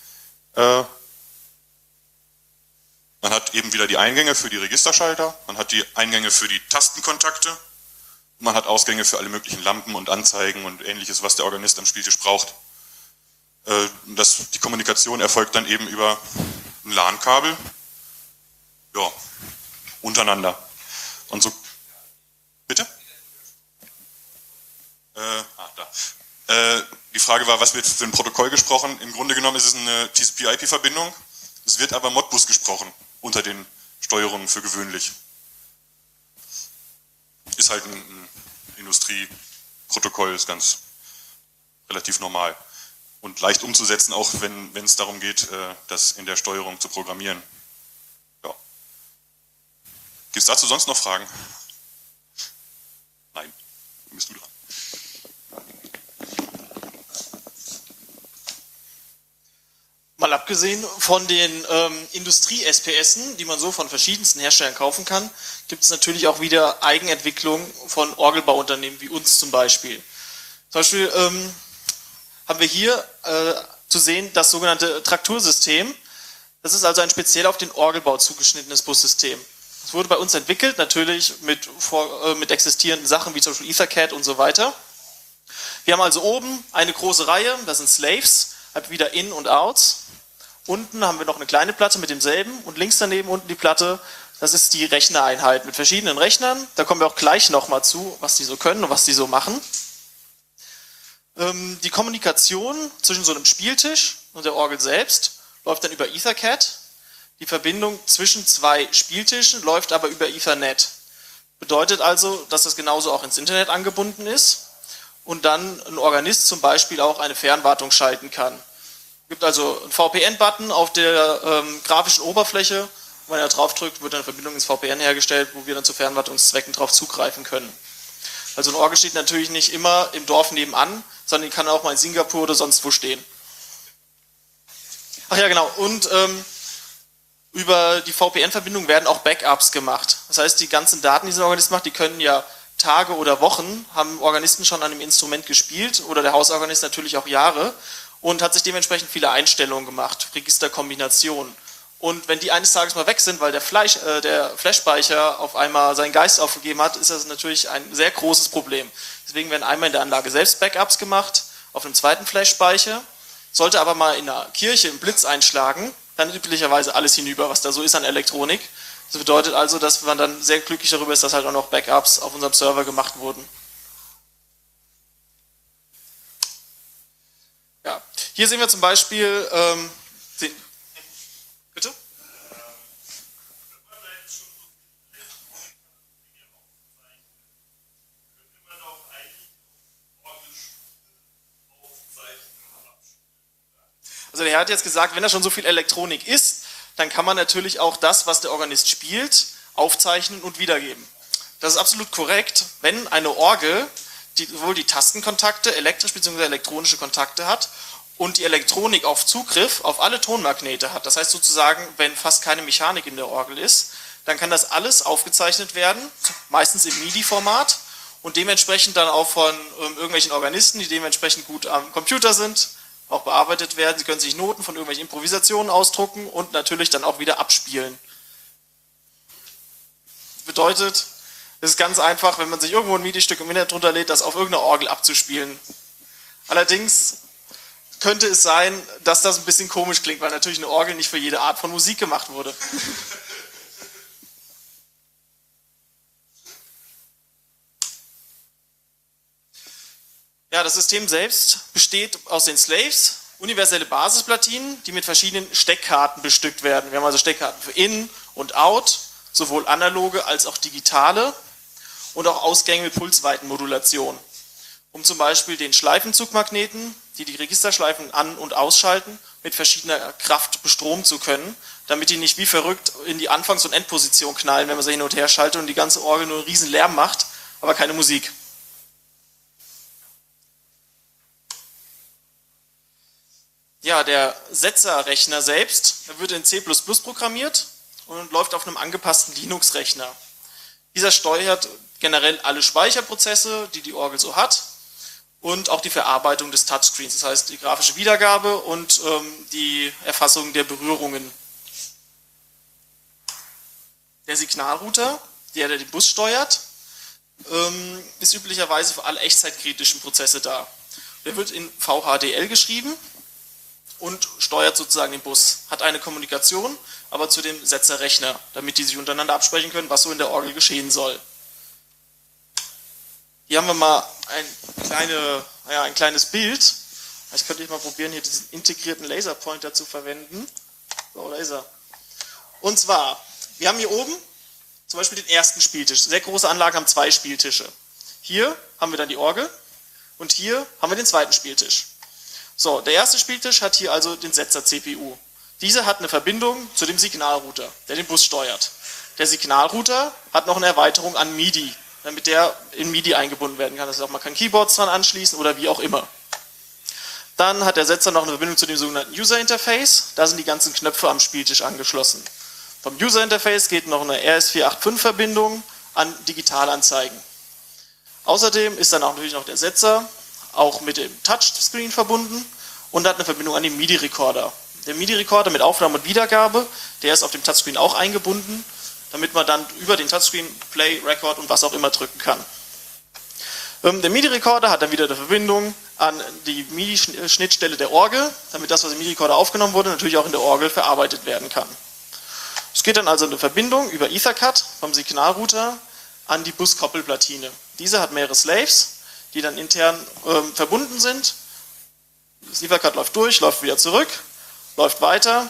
Man hat eben wieder die Eingänge für die Registerschalter, man hat die Eingänge für die Tastenkontakte, und man hat Ausgänge für alle möglichen Lampen und Anzeigen und Ähnliches, was der Organist am Spieltisch braucht. Die Kommunikation erfolgt dann eben über ein LAN-Kabel, ja, untereinander. Und so, bitte? Die Frage war, was wird für ein Protokoll gesprochen? Im Grunde genommen ist es eine TCP-IP-Verbindung, es wird aber Modbus gesprochen, unter den Steuerungen für gewöhnlich. Ist halt ein Industrieprotokoll, ist ganz relativ normal. Und leicht umzusetzen, auch wenn es darum geht, das in der Steuerung zu programmieren. Ja. Gibt es dazu sonst noch Fragen? Nein, dann bist du dran.
Mal abgesehen von den Industrie-SPSen, die man so von verschiedensten Herstellern kaufen kann, gibt es natürlich auch wieder Eigenentwicklungen von Orgelbauunternehmen wie uns zum Beispiel. Zum Beispiel haben wir hier zu sehen das sogenannte Traktursystem. Das ist also ein speziell auf den Orgelbau zugeschnittenes Bussystem. Es wurde bei uns entwickelt, natürlich mit existierenden Sachen wie zum Beispiel EtherCAT und so weiter. Wir haben also oben eine große Reihe, das sind Slaves, halt wieder In- und Outs. Unten haben wir noch eine kleine Platte mit demselben und links daneben unten die Platte, das ist die Rechnereinheit mit verschiedenen Rechnern. Da kommen wir auch gleich nochmal zu, was die so können und was die so machen. Die Kommunikation zwischen so einem Spieltisch und der Orgel selbst läuft dann über EtherCAT. Die Verbindung zwischen zwei Spieltischen läuft aber über Ethernet. Bedeutet also, dass das genauso auch ins Internet angebunden ist und dann ein Organist zum Beispiel auch eine Fernwartung schalten kann. Es gibt also einen VPN-Button auf der grafischen Oberfläche. Wenn er drauf drückt, wird eine Verbindung ins VPN hergestellt, wo wir dann zu Fernwartungszwecken drauf zugreifen können. Also ein Orgel steht natürlich nicht immer im Dorf nebenan, sondern die kann auch mal in Singapur oder sonst wo stehen. Ach ja, genau. Und über die VPN-Verbindung werden auch Backups gemacht. Das heißt, die ganzen Daten, die so ein Organist macht, die können ja Tage oder Wochen, haben Organisten schon an dem Instrument gespielt oder der Hausorganist natürlich auch Jahre. und hat sich dementsprechend viele Einstellungen gemacht, Registerkombinationen. Und wenn die eines Tages mal weg sind, weil der Flash-Speicher auf einmal seinen Geist aufgegeben hat, ist das natürlich ein sehr großes Problem. Deswegen werden einmal in der Anlage selbst Backups gemacht, auf einem zweiten Flash-Speicher. Sollte aber mal in einer Kirche ein Blitz einschlagen, dann ist üblicherweise alles hinüber, was da so ist an Elektronik. Das bedeutet also, dass man dann sehr glücklich darüber ist, dass halt auch noch Backups auf unserem Server gemacht wurden. Ja, hier sehen wir zum Beispiel bitte? Also der Herr hat jetzt gesagt, wenn da schon so viel Elektronik ist, dann kann man natürlich auch das, was der Organist spielt, aufzeichnen und wiedergeben. Das ist absolut korrekt, wenn eine Orgel sowohl die Tastenkontakte, elektrisch bzw. elektronische Kontakte hat und die Elektronik auf Zugriff auf alle Tonmagnete hat. Das heißt sozusagen, wenn fast keine Mechanik in der Orgel ist, dann kann das alles aufgezeichnet werden, meistens im MIDI-Format und dementsprechend dann auch von irgendwelchen Organisten, die dementsprechend gut am Computer sind, auch bearbeitet werden. Sie können sich Noten von irgendwelchen Improvisationen ausdrucken und natürlich dann auch wieder abspielen. Bedeutet, es ist ganz einfach, wenn man sich irgendwo ein MIDI-Stück im Internet runterlädt, das auf irgendeiner Orgel abzuspielen. Allerdings könnte es sein, dass das ein bisschen komisch klingt, weil natürlich eine Orgel nicht für jede Art von Musik gemacht wurde. Ja, das System selbst besteht aus den Slaves, universelle Basisplatinen, die mit verschiedenen Steckkarten bestückt werden. Wir haben also Steckkarten für In und Out, sowohl analoge als auch digitale und auch Ausgänge mit Pulsweitenmodulation. Um zum Beispiel den Schleifenzugmagneten, die die Registerschleifen an- und ausschalten, mit verschiedener Kraft bestromen zu können, damit die nicht wie verrückt in die Anfangs- und Endposition knallen, wenn man sie hin und her schaltet und die ganze Orgel nur einen riesen Lärm macht, aber keine Musik. Ja, der Setzerrechner selbst wird in C++ programmiert und läuft auf einem angepassten Linux-Rechner. Dieser steuert generell alle Speicherprozesse, die die Orgel so hat und auch die Verarbeitung des Touchscreens, das heißt die grafische Wiedergabe und die Erfassung der Berührungen. Der Signalrouter, der den Bus steuert, ist üblicherweise für alle echtzeitkritischen Prozesse da. Der wird in VHDL geschrieben und steuert sozusagen den Bus, hat eine Kommunikation, aber zu dem Setzerrechner, damit die sich untereinander absprechen können, was so in der Orgel geschehen soll. Hier haben wir mal ein kleines Bild. Ich könnte mal probieren, hier diesen integrierten Laserpointer zu verwenden. So, Laser. Und zwar, wir haben hier oben zum Beispiel den ersten Spieltisch. Sehr große Anlagen haben 2 Spieltische. Hier haben wir dann die Orgel und hier haben wir den zweiten Spieltisch. So, der erste Spieltisch hat hier also den Setzer-CPU. Dieser hat eine Verbindung zu dem Signalrouter, der den Bus steuert. Der Signalrouter hat noch eine Erweiterung an MIDI, damit der in MIDI eingebunden werden kann. Das heißt auch, man kann Keyboards dran anschließen oder wie auch immer. Dann hat der Setzer noch eine Verbindung zu dem sogenannten User Interface. Da sind die ganzen Knöpfe am Spieltisch angeschlossen. Vom User Interface geht noch eine RS485-Verbindung an Digitalanzeigen. Außerdem ist dann auch natürlich noch der Setzer auch mit dem Touchscreen verbunden und hat eine Verbindung an den MIDI-Recorder. Der MIDI-Recorder mit Aufnahme und Wiedergabe, der ist auf dem Touchscreen auch eingebunden, damit man dann über den Touchscreen Play, Record und was auch immer drücken kann. Der MIDI-Recorder hat dann wieder eine Verbindung an die MIDI-Schnittstelle der Orgel, damit das, was im MIDI-Recorder aufgenommen wurde, natürlich auch in der Orgel verarbeitet werden kann. Es geht dann also eine Verbindung über Ethercat vom Signalrouter an die Buskoppelplatine. Diese hat mehrere Slaves, die dann intern verbunden sind. Das Ethercat läuft durch, läuft wieder zurück, läuft weiter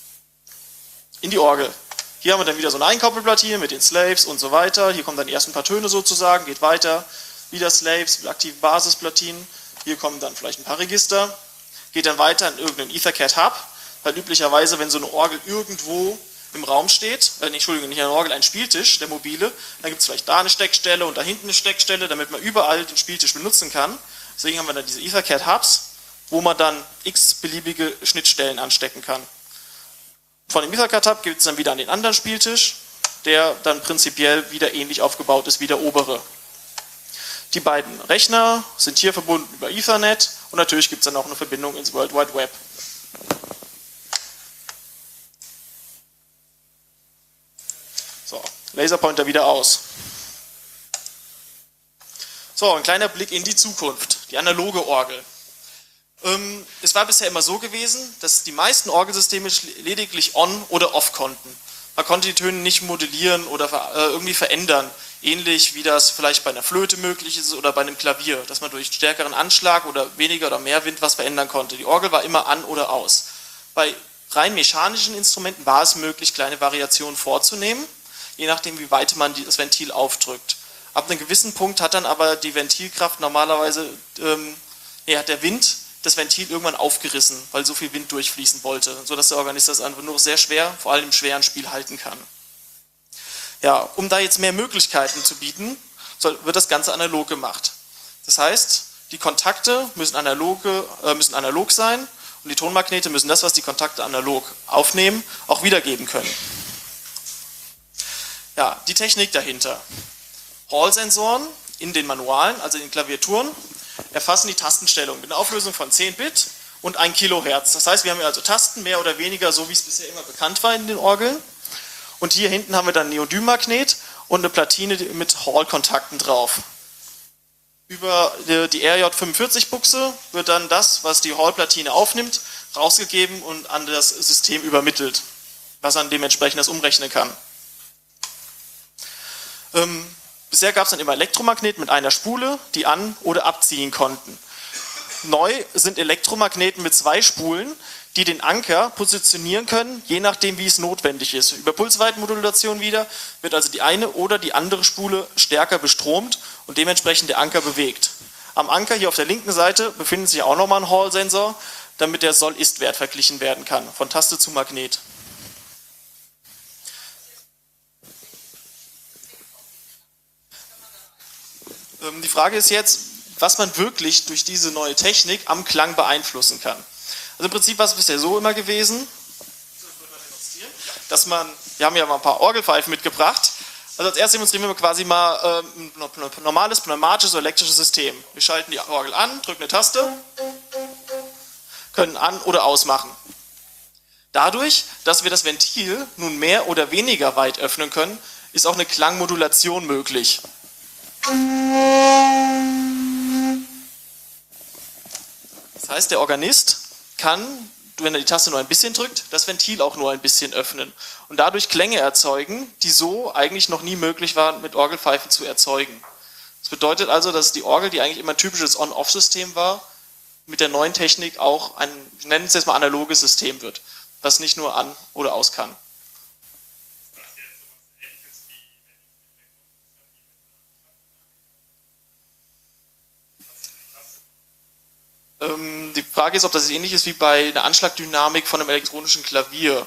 in die Orgel. Hier haben wir dann wieder so eine Einkoppelplatine mit den Slaves und so weiter. Hier kommen dann die ersten paar Töne sozusagen, geht weiter. Wieder Slaves mit aktiven Basisplatinen. Hier kommen dann vielleicht ein paar Register. Geht dann weiter in irgendeinen Ethercat-Hub, weil üblicherweise, wenn so eine Orgel irgendwo im Raum steht, Entschuldigung, nicht eine Orgel, ein Spieltisch, der mobile, dann gibt es vielleicht da eine Steckstelle und da hinten eine Steckstelle, damit man überall den Spieltisch benutzen kann. Deswegen haben wir dann diese Ethercat-Hubs, wo man dann x beliebige Schnittstellen anstecken kann. Von dem Ethercat-Hub gibt es dann wieder an den anderen Spieltisch, der dann prinzipiell wieder ähnlich aufgebaut ist wie der obere. Die beiden Rechner sind hier verbunden über Ethernet und natürlich gibt es dann auch eine Verbindung ins World Wide Web. So, Laserpointer wieder aus. So, ein kleiner Blick in die Zukunft, die analoge Orgel. Es war bisher immer so gewesen, dass die meisten Orgelsysteme lediglich on oder off konnten. Man konnte die Töne nicht modellieren oder irgendwie verändern, ähnlich wie das vielleicht bei einer Flöte möglich ist oder bei einem Klavier, dass man durch stärkeren Anschlag oder weniger oder mehr Wind was verändern konnte. Die Orgel war immer an oder aus. Bei rein mechanischen Instrumenten war es möglich, kleine Variationen vorzunehmen, je nachdem, wie weit man das Ventil aufdrückt. Ab einem gewissen Punkt hat dann aber die Ventilkraft normalerweise, hat der Wind das Ventil irgendwann aufgerissen, weil so viel Wind durchfließen wollte, sodass der Organist das einfach nur sehr schwer, vor allem im schweren Spiel, halten kann. Ja, um da jetzt mehr Möglichkeiten zu bieten, wird das Ganze analog gemacht. Das heißt, die Kontakte müssen analog sein und die Tonmagnete müssen das, was die Kontakte analog aufnehmen, auch wiedergeben können. Ja, die Technik dahinter. Hall-Sensoren in den Manualen, also in den Klaviaturen, erfassen die Tastenstellung mit einer Auflösung von 10 Bit und 1 Kilohertz. Das heißt, wir haben hier also Tasten, mehr oder weniger, so wie es bisher immer bekannt war in den Orgeln. Und hier hinten haben wir dann einen Neodym-Magnet und eine Platine mit Hall-Kontakten drauf. Über die RJ45-Buchse wird dann das, was die Hall-Platine aufnimmt, rausgegeben und an das System übermittelt, was dann dementsprechend das umrechnen kann. Bisher gab es dann immer Elektromagneten mit einer Spule, die an- oder abziehen konnten. Neu sind Elektromagneten mit 2 Spulen, die den Anker positionieren können, je nachdem wie es notwendig ist. Über Pulsweitenmodulation wieder wird also die eine oder die andere Spule stärker bestromt und dementsprechend der Anker bewegt. Am Anker hier auf der linken Seite befindet sich auch nochmal ein Hall-Sensor, damit der Soll-Ist-Wert verglichen werden kann, von Taste zu Magnet. Die Frage ist jetzt, was man wirklich durch diese neue Technik am Klang beeinflussen kann. Also im Prinzip war es bisher so immer gewesen, dass wir haben ja mal ein paar Orgelpfeifen mitgebracht, also als erstes demonstrieren wir quasi mal ein normales pneumatisches oder elektrisches System. Wir schalten die Orgel an, drücken eine Taste, können an- oder ausmachen. Dadurch, dass wir das Ventil nun mehr oder weniger weit öffnen können, ist auch eine Klangmodulation möglich. Das heißt, der Organist kann, wenn er die Taste nur ein bisschen drückt, das Ventil auch nur ein bisschen öffnen und dadurch Klänge erzeugen, die so eigentlich noch nie möglich waren, mit Orgelpfeifen zu erzeugen. Das bedeutet also, dass die Orgel, die eigentlich immer ein typisches On-Off-System war, mit der neuen Technik auch ein, wir nennen es jetzt mal analoges System wird, was nicht nur an- oder aus kann. Die Frage ist, ob das ähnlich ist wie bei einer Anschlagdynamik von einem elektronischen Klavier.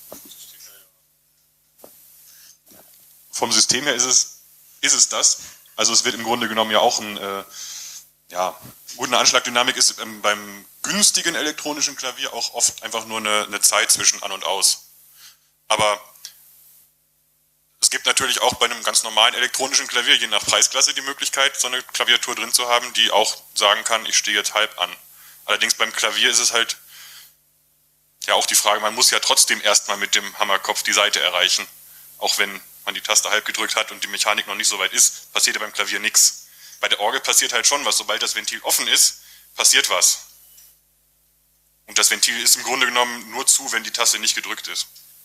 Vom System her ist es das. Also es wird im Grunde genommen ja auch eine Anschlagdynamik ist beim günstigen elektronischen Klavier auch oft einfach nur eine Zeit zwischen an und aus. Aber es gibt natürlich auch bei einem ganz normalen elektronischen Klavier, je nach Preisklasse, die Möglichkeit, so eine Klaviatur drin zu haben, die auch sagen kann, ich stehe jetzt halb an. Allerdings beim Klavier ist es halt ja auch die Frage, man muss ja trotzdem erstmal mit dem Hammerkopf die Saite erreichen. Auch wenn man die Taste halb gedrückt hat und die Mechanik noch nicht so weit ist, passiert ja beim Klavier nichts. Bei der Orgel passiert halt schon was, sobald das Ventil offen ist, passiert was. Und das Ventil ist im Grunde genommen nur zu, wenn die Taste nicht gedrückt ist.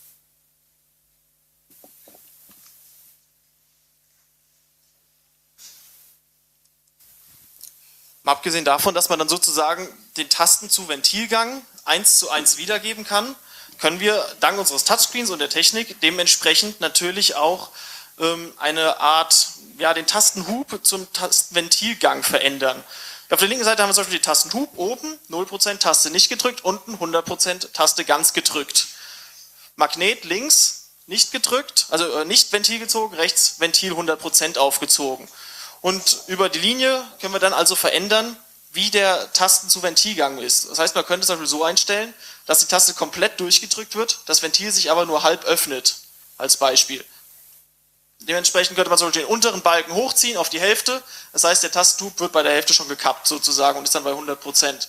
Mal abgesehen davon, dass man dann sozusagen den Tasten zu Ventilgang 1:1 wiedergeben kann, können wir dank unseres Touchscreens und der Technik dementsprechend natürlich auch eine Art, ja, den Tastenhub zum Tastenventilgang verändern. Auf der linken Seite haben wir zum Beispiel die Tastenhub, oben 0% Taste nicht gedrückt, unten 100% Taste ganz gedrückt. Magnet links nicht gedrückt, also nicht Ventil gezogen, rechts Ventil 100% aufgezogen. Und über die Linie können wir dann also verändern, wie der Tasten zu Ventilgang ist. Das heißt, man könnte es zum Beispiel so einstellen, dass die Taste komplett durchgedrückt wird, das Ventil sich aber nur halb öffnet, als Beispiel. Dementsprechend könnte man zum Beispiel den unteren Balken hochziehen auf die Hälfte. Das heißt, der Tastentub wird bei der Hälfte schon gekappt sozusagen und ist dann bei 100%.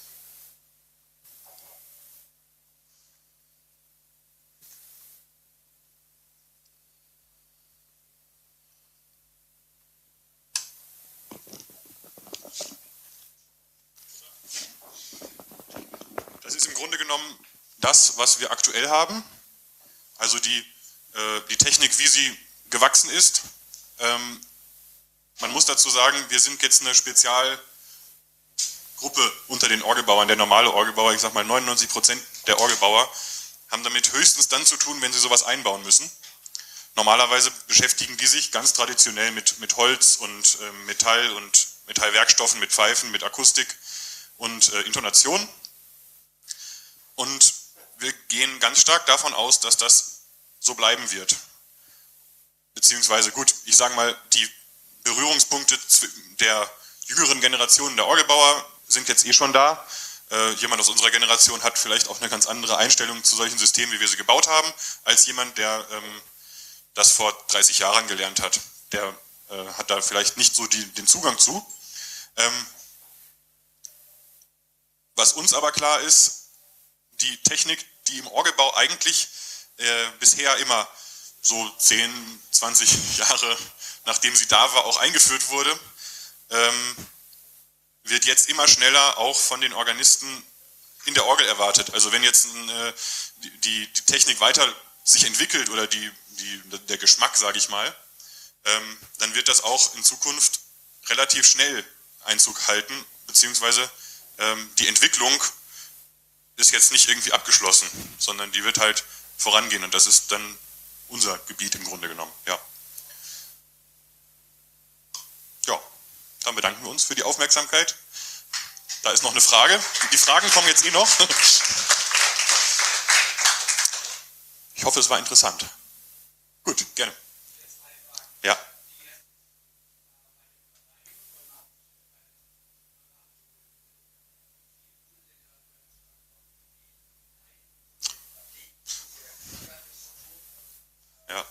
Das ist im Grunde genommen das, was wir aktuell haben. Also die Technik, wie sie gewachsen ist. Man muss dazu sagen, wir sind jetzt eine Spezialgruppe unter den Orgelbauern. Der normale Orgelbauer, ich sag mal 99% der Orgelbauer, haben damit höchstens dann zu tun, wenn sie sowas einbauen müssen. Normalerweise beschäftigen die sich ganz traditionell mit Holz und Metall und Metallwerkstoffen, mit Pfeifen, mit Akustik und Intonation. Und wir gehen ganz stark davon aus, dass das so bleiben wird. Beziehungsweise, gut, ich sage mal, die Berührungspunkte der jüngeren Generationen der Orgelbauer sind jetzt eh schon da. Jemand aus unserer Generation hat vielleicht auch eine ganz andere Einstellung zu solchen Systemen, wie wir sie gebaut haben, als jemand, der das vor 30 Jahren gelernt hat. Der hat da vielleicht nicht so den Zugang zu. Was uns aber klar ist, die Technik, die im Orgelbau eigentlich bisher immer so 10, 20 Jahre, nachdem sie da war, auch eingeführt wurde, wird jetzt immer schneller auch von den Organisten in der Orgel erwartet. Also wenn jetzt die Technik weiter sich entwickelt oder der Geschmack, sage ich mal, dann wird das auch in Zukunft relativ schnell Einzug halten, beziehungsweise die Entwicklung ist jetzt nicht irgendwie abgeschlossen, sondern die wird halt vorangehen und das ist dann unser Gebiet im Grunde genommen. Ja. Ja, dann bedanken wir uns für die Aufmerksamkeit. Da ist noch eine Frage. Die Fragen kommen jetzt eh noch. Ich hoffe, es war interessant. Gut, gerne. Ja. Ja.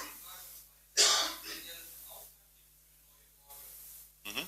Mhm.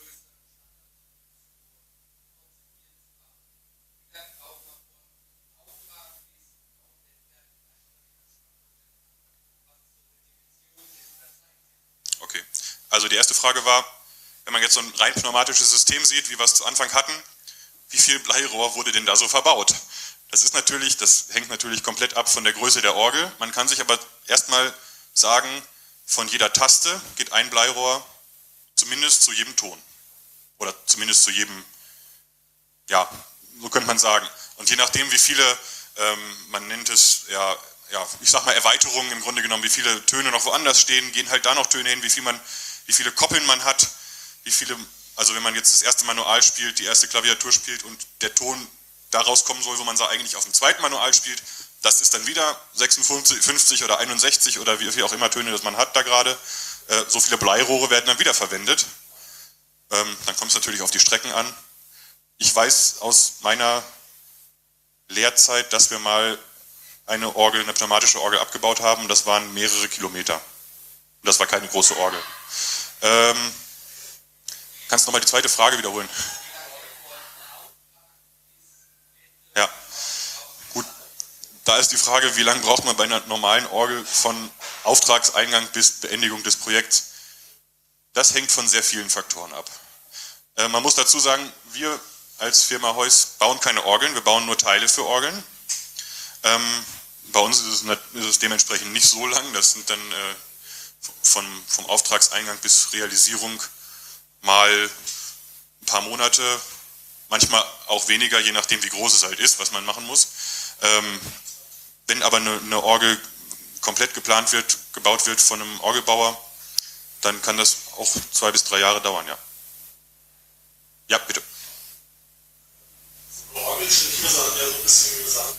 Okay. Also die erste Frage war, wenn man jetzt so ein rein pneumatisches System sieht, wie wir es zu Anfang hatten, wie viel Bleirohr wurde denn da so verbaut? Das hängt natürlich komplett ab von der Größe der Orgel. Man kann sich aber erstmal sagen, von jeder Taste geht ein Bleirohr zumindest zu jedem Ton. Oder zumindest zu jedem, ja, so könnte man sagen. Und je nachdem, wie viele, man nennt es, ja, ich sag mal Erweiterungen im Grunde genommen, wie viele Töne noch woanders stehen, gehen halt da noch Töne hin, wie viele Koppeln man hat, also wenn man jetzt das erste Manual spielt, die erste Klaviatur spielt und der Ton da rauskommen soll, wo man sie eigentlich auf dem zweiten Manual spielt, das ist dann wieder 56, 50 oder 61 oder wie viel auch immer Töne das man hat da gerade. So viele Bleirohre werden dann wieder verwendet. Dann kommt es natürlich auf die Strecken an. Ich weiß aus meiner Lehrzeit, dass wir mal eine pneumatische Orgel abgebaut haben. Das waren mehrere Kilometer. Und das war keine große Orgel. Kannst du nochmal die zweite Frage wiederholen? Ja, gut. Da ist die Frage, wie lange braucht man bei einer normalen Orgel von Auftragseingang bis Beendigung des Projekts? Das hängt von sehr vielen Faktoren ab. Man muss dazu sagen, wir als Firma Heuss bauen keine Orgeln, wir bauen nur Teile für Orgeln. Bei uns ist es dementsprechend nicht so lang, das sind dann vom Auftragseingang bis Realisierung mal ein paar Monate, manchmal auch weniger, je nachdem wie groß es halt ist, was man machen muss. Wenn aber eine Orgel komplett gebaut wird von einem Orgelbauer, dann kann das auch 2 bis 3 Jahre dauern, ja. Ja, bitte.
So eine Orgel stelle ich mir so ein bisschen wie gesagt,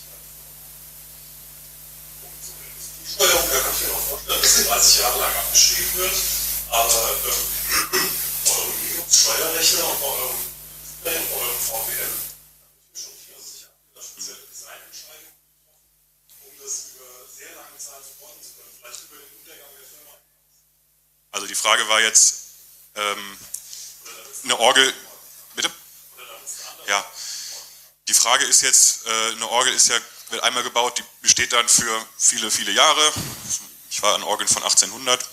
Steuerung, da kann ich mir noch vorstellen, dass sie 30 Jahre lang abgeschrieben wird, aber eurem Linux-Steuerrechner und eurem Display und eurem VPN, da bin ich mir schon nicht mehr so sicher. Habt ihr da spezielle Designentscheidungen getroffen, um das über sehr lange Zeit supporten zu können? Vielleicht über den Untergang der Firma?
Also die Frage war jetzt, eine Orgel, bitte? Ja, die Frage ist jetzt, eine Orgel wird einmal gebaut, die besteht dann für viele, viele Jahre. Ich war an Orgeln von 1800.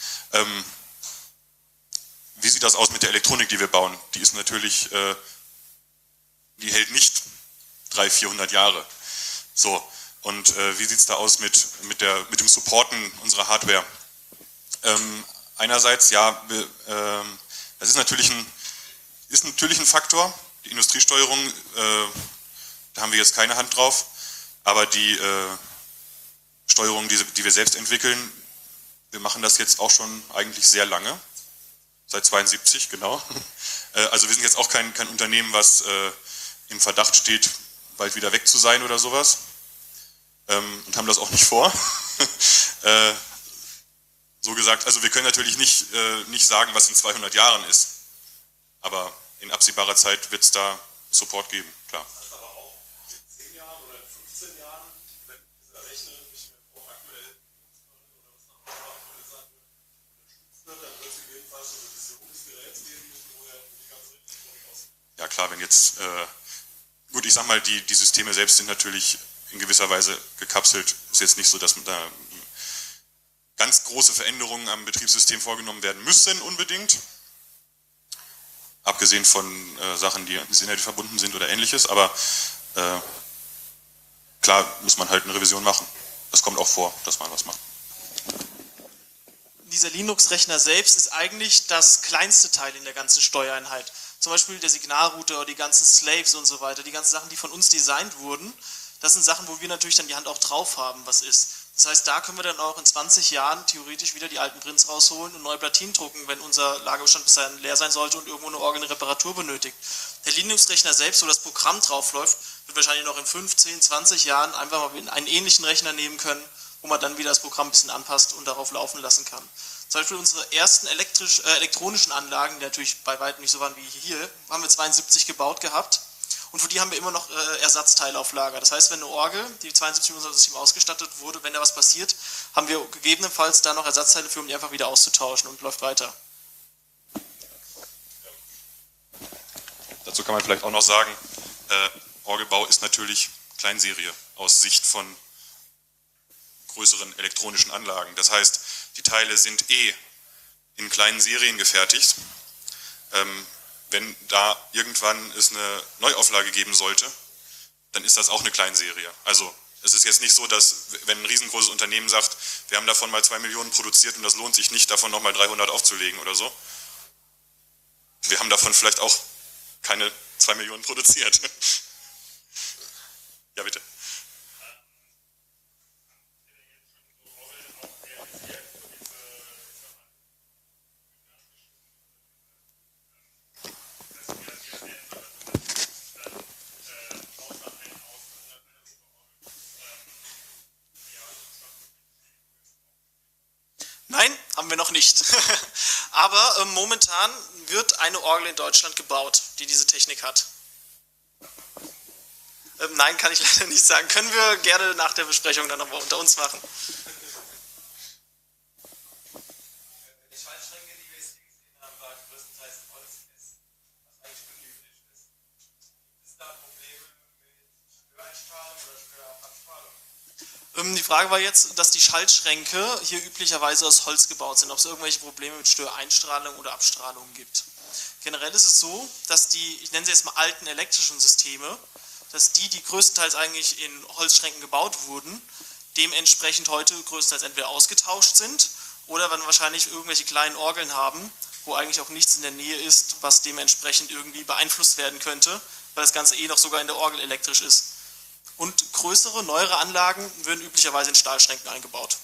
Wie sieht das aus mit der Elektronik, die wir bauen? Die ist natürlich, die hält nicht 300, 400 Jahre. So, und wie sieht es da aus mit dem Supporten unserer Hardware? Einerseits, ja, das ist natürlich ein Faktor. Die Industriesteuerung, da haben wir jetzt keine Hand drauf, aber die Steuerung, die wir selbst entwickeln, wir machen das jetzt auch schon eigentlich sehr lange, seit 72, genau. Also wir sind jetzt auch kein Unternehmen, was im Verdacht steht, bald wieder weg zu sein oder sowas, und haben das auch nicht vor. So gesagt, also wir können natürlich nicht sagen, was in 200 Jahren ist, aber in absehbarer Zeit wird es da Support geben, klar.
Das heißt aber auch in 10 Jahren oder in 15 Jahren, wenn dieser Rechner nicht mehr vor aktuell oder was nach aktuell sein wird, unterstützt wird, dann wird es jedenfalls eine Revision des Geräts geben müssen, wo die ganze Elektronik aussieht.
Ja klar, wenn jetzt, gut, ich sag mal, die Systeme selbst sind natürlich in gewisser Weise gekapselt. Ist jetzt nicht so, dass da ganz große Veränderungen am Betriebssystem vorgenommen werden müssen unbedingt. Abgesehen von Sachen, die ins Internet verbunden sind oder ähnliches, aber klar muss man halt eine Revision machen. Das kommt auch vor, dass man was macht.
Dieser Linux-Rechner selbst ist eigentlich das kleinste Teil in der ganzen Steuereinheit. Zum Beispiel der Signalrouter oder die ganzen Slaves und so weiter, die ganzen Sachen, die von uns designt wurden, das sind Sachen, wo wir natürlich dann die Hand auch drauf haben, was ist. Das heißt, da können wir dann auch in 20 Jahren theoretisch wieder die alten Prints rausholen und neue Platinen drucken, wenn unser Lagerbestand bis dahin leer sein sollte und irgendwo eine Orgel eine Reparatur benötigt. Der Linux-Rechner selbst, wo das Programm drauf läuft, wird wahrscheinlich noch in 15, 20 Jahren einfach mal einen ähnlichen Rechner nehmen können, wo man dann wieder das Programm ein bisschen anpasst und darauf laufen lassen kann. Zum Beispiel unsere ersten elektronischen Anlagen, die natürlich bei weitem nicht so waren wie hier, haben wir 72 gebaut gehabt. Und für die haben wir immer noch Ersatzteile auf Lager. Das heißt, wenn eine Orgel, die 72 mit unserem System ausgestattet wurde, wenn da was passiert, haben wir gegebenenfalls da noch Ersatzteile für, um die einfach wieder auszutauschen und läuft weiter.
Dazu kann man vielleicht auch noch sagen, Orgelbau ist natürlich Kleinserie aus Sicht von größeren elektronischen Anlagen. Das heißt, die Teile sind in kleinen Serien gefertigt. Wenn da irgendwann es eine Neuauflage geben sollte, dann ist das auch eine Kleinserie. Also es ist jetzt nicht so, dass wenn ein riesengroßes Unternehmen sagt, wir haben davon mal 2 Millionen produziert und das lohnt sich nicht, davon nochmal 300 aufzulegen oder so. Wir haben davon vielleicht auch keine 2 Millionen produziert. Ja, bitte.
Nein, haben wir noch nicht. Aber momentan wird eine Orgel in Deutschland gebaut, die diese Technik hat. Nein, kann ich leider nicht sagen. Können wir gerne nach der Besprechung dann nochmal unter uns machen.
Die Schaltschränke, die wir jetzt gesehen haben, waren größtenteils Holz, was eigentlich unüblich ist. Gibt es da Probleme mit Störeinstrahlung oder Störabstrahlung?
Die Frage war jetzt, dass die Schaltschränke hier üblicherweise aus Holz gebaut sind, ob es irgendwelche Probleme mit Störeinstrahlung oder Abstrahlung gibt. Generell ist es so, dass die, ich nenne sie jetzt mal alten elektrischen Systeme, dass die größtenteils eigentlich in Holzschränken gebaut wurden, dementsprechend heute größtenteils entweder ausgetauscht sind oder dann wahrscheinlich irgendwelche kleinen Orgeln haben, wo eigentlich auch nichts in der Nähe ist, was dementsprechend irgendwie beeinflusst werden könnte, weil das Ganze noch sogar in der Orgel elektrisch ist. Und größere, neuere Anlagen werden üblicherweise in Stahlschränken eingebaut.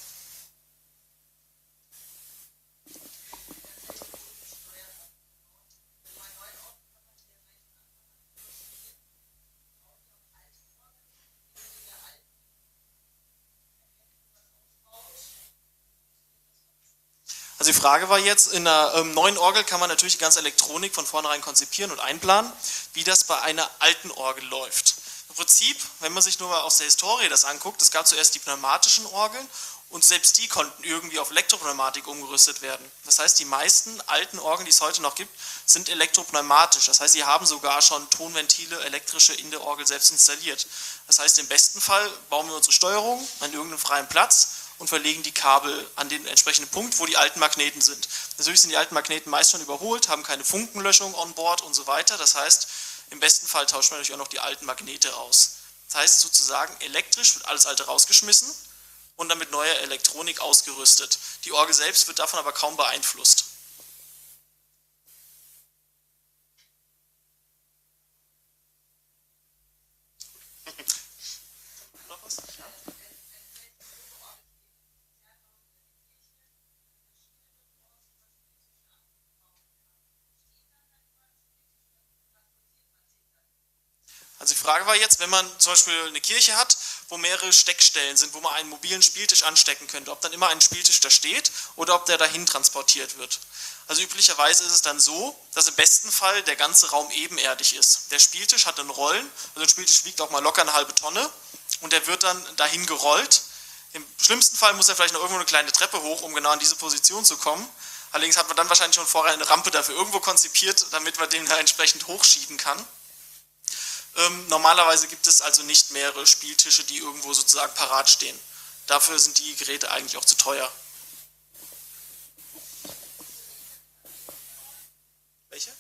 Also die Frage war jetzt, in einer neuen Orgel kann man natürlich die ganze Elektronik von vornherein konzipieren und einplanen, wie das bei einer alten Orgel läuft. Im Prinzip, wenn man sich nur mal aus der Historie das anguckt, es gab zuerst die pneumatischen Orgeln Und selbst die konnten irgendwie auf Elektropneumatik umgerüstet werden. Das heißt, die meisten alten Orgeln, die es heute noch gibt, sind elektropneumatisch. Das heißt, sie haben sogar schon Tonventile, elektrische in der Orgel selbst installiert. Das heißt, im besten Fall bauen wir unsere Steuerung an irgendeinem freien Platz und verlegen die Kabel an den entsprechenden Punkt, wo die alten Magneten sind. Natürlich sind die alten Magneten meist schon überholt, haben keine Funkenlöschung on board und so weiter. Das heißt, im besten Fall tauscht man natürlich auch noch die alten Magnete aus. Das heißt sozusagen, elektrisch wird alles alte rausgeschmissen und dann mit neuer Elektronik ausgerüstet. Die Orgel selbst wird davon aber kaum beeinflusst. Noch was? Ja? Also die Frage war jetzt, wenn man zum Beispiel eine Kirche hat, wo mehrere Steckstellen sind, wo man einen mobilen Spieltisch anstecken könnte, ob dann immer ein Spieltisch da steht oder ob der dahin transportiert wird. Also üblicherweise ist es dann so, dass im besten Fall der ganze Raum ebenerdig ist. Der Spieltisch hat dann Rollen, also ein Spieltisch wiegt auch mal locker eine halbe Tonne und der wird dann dahin gerollt. Im schlimmsten Fall muss er vielleicht noch irgendwo eine kleine Treppe hoch, um genau in diese Position zu kommen. Allerdings hat man dann wahrscheinlich schon vorher eine Rampe dafür irgendwo konzipiert, damit man den da entsprechend hochschieben kann. Normalerweise gibt es also nicht mehrere Spieltische, die irgendwo sozusagen parat stehen. Dafür sind die Geräte eigentlich auch zu teuer. Welche?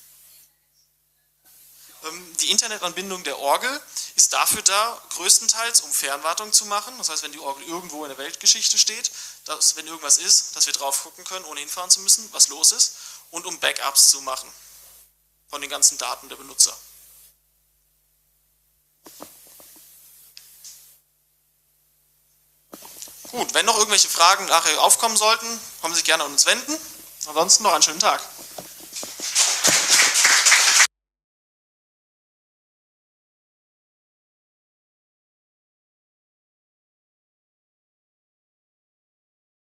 Die Internetanbindung der Orgel ist dafür da, größtenteils um Fernwartung zu machen. Das heißt, wenn die Orgel irgendwo in der Weltgeschichte steht, dass, wenn irgendwas ist, dass wir drauf gucken können, ohne hinfahren zu müssen, was los ist, und um Backups zu machen von den ganzen Daten der Benutzer. Gut, wenn noch irgendwelche Fragen nachher aufkommen sollten, können Sie sich gerne an uns wenden. Ansonsten noch einen schönen Tag.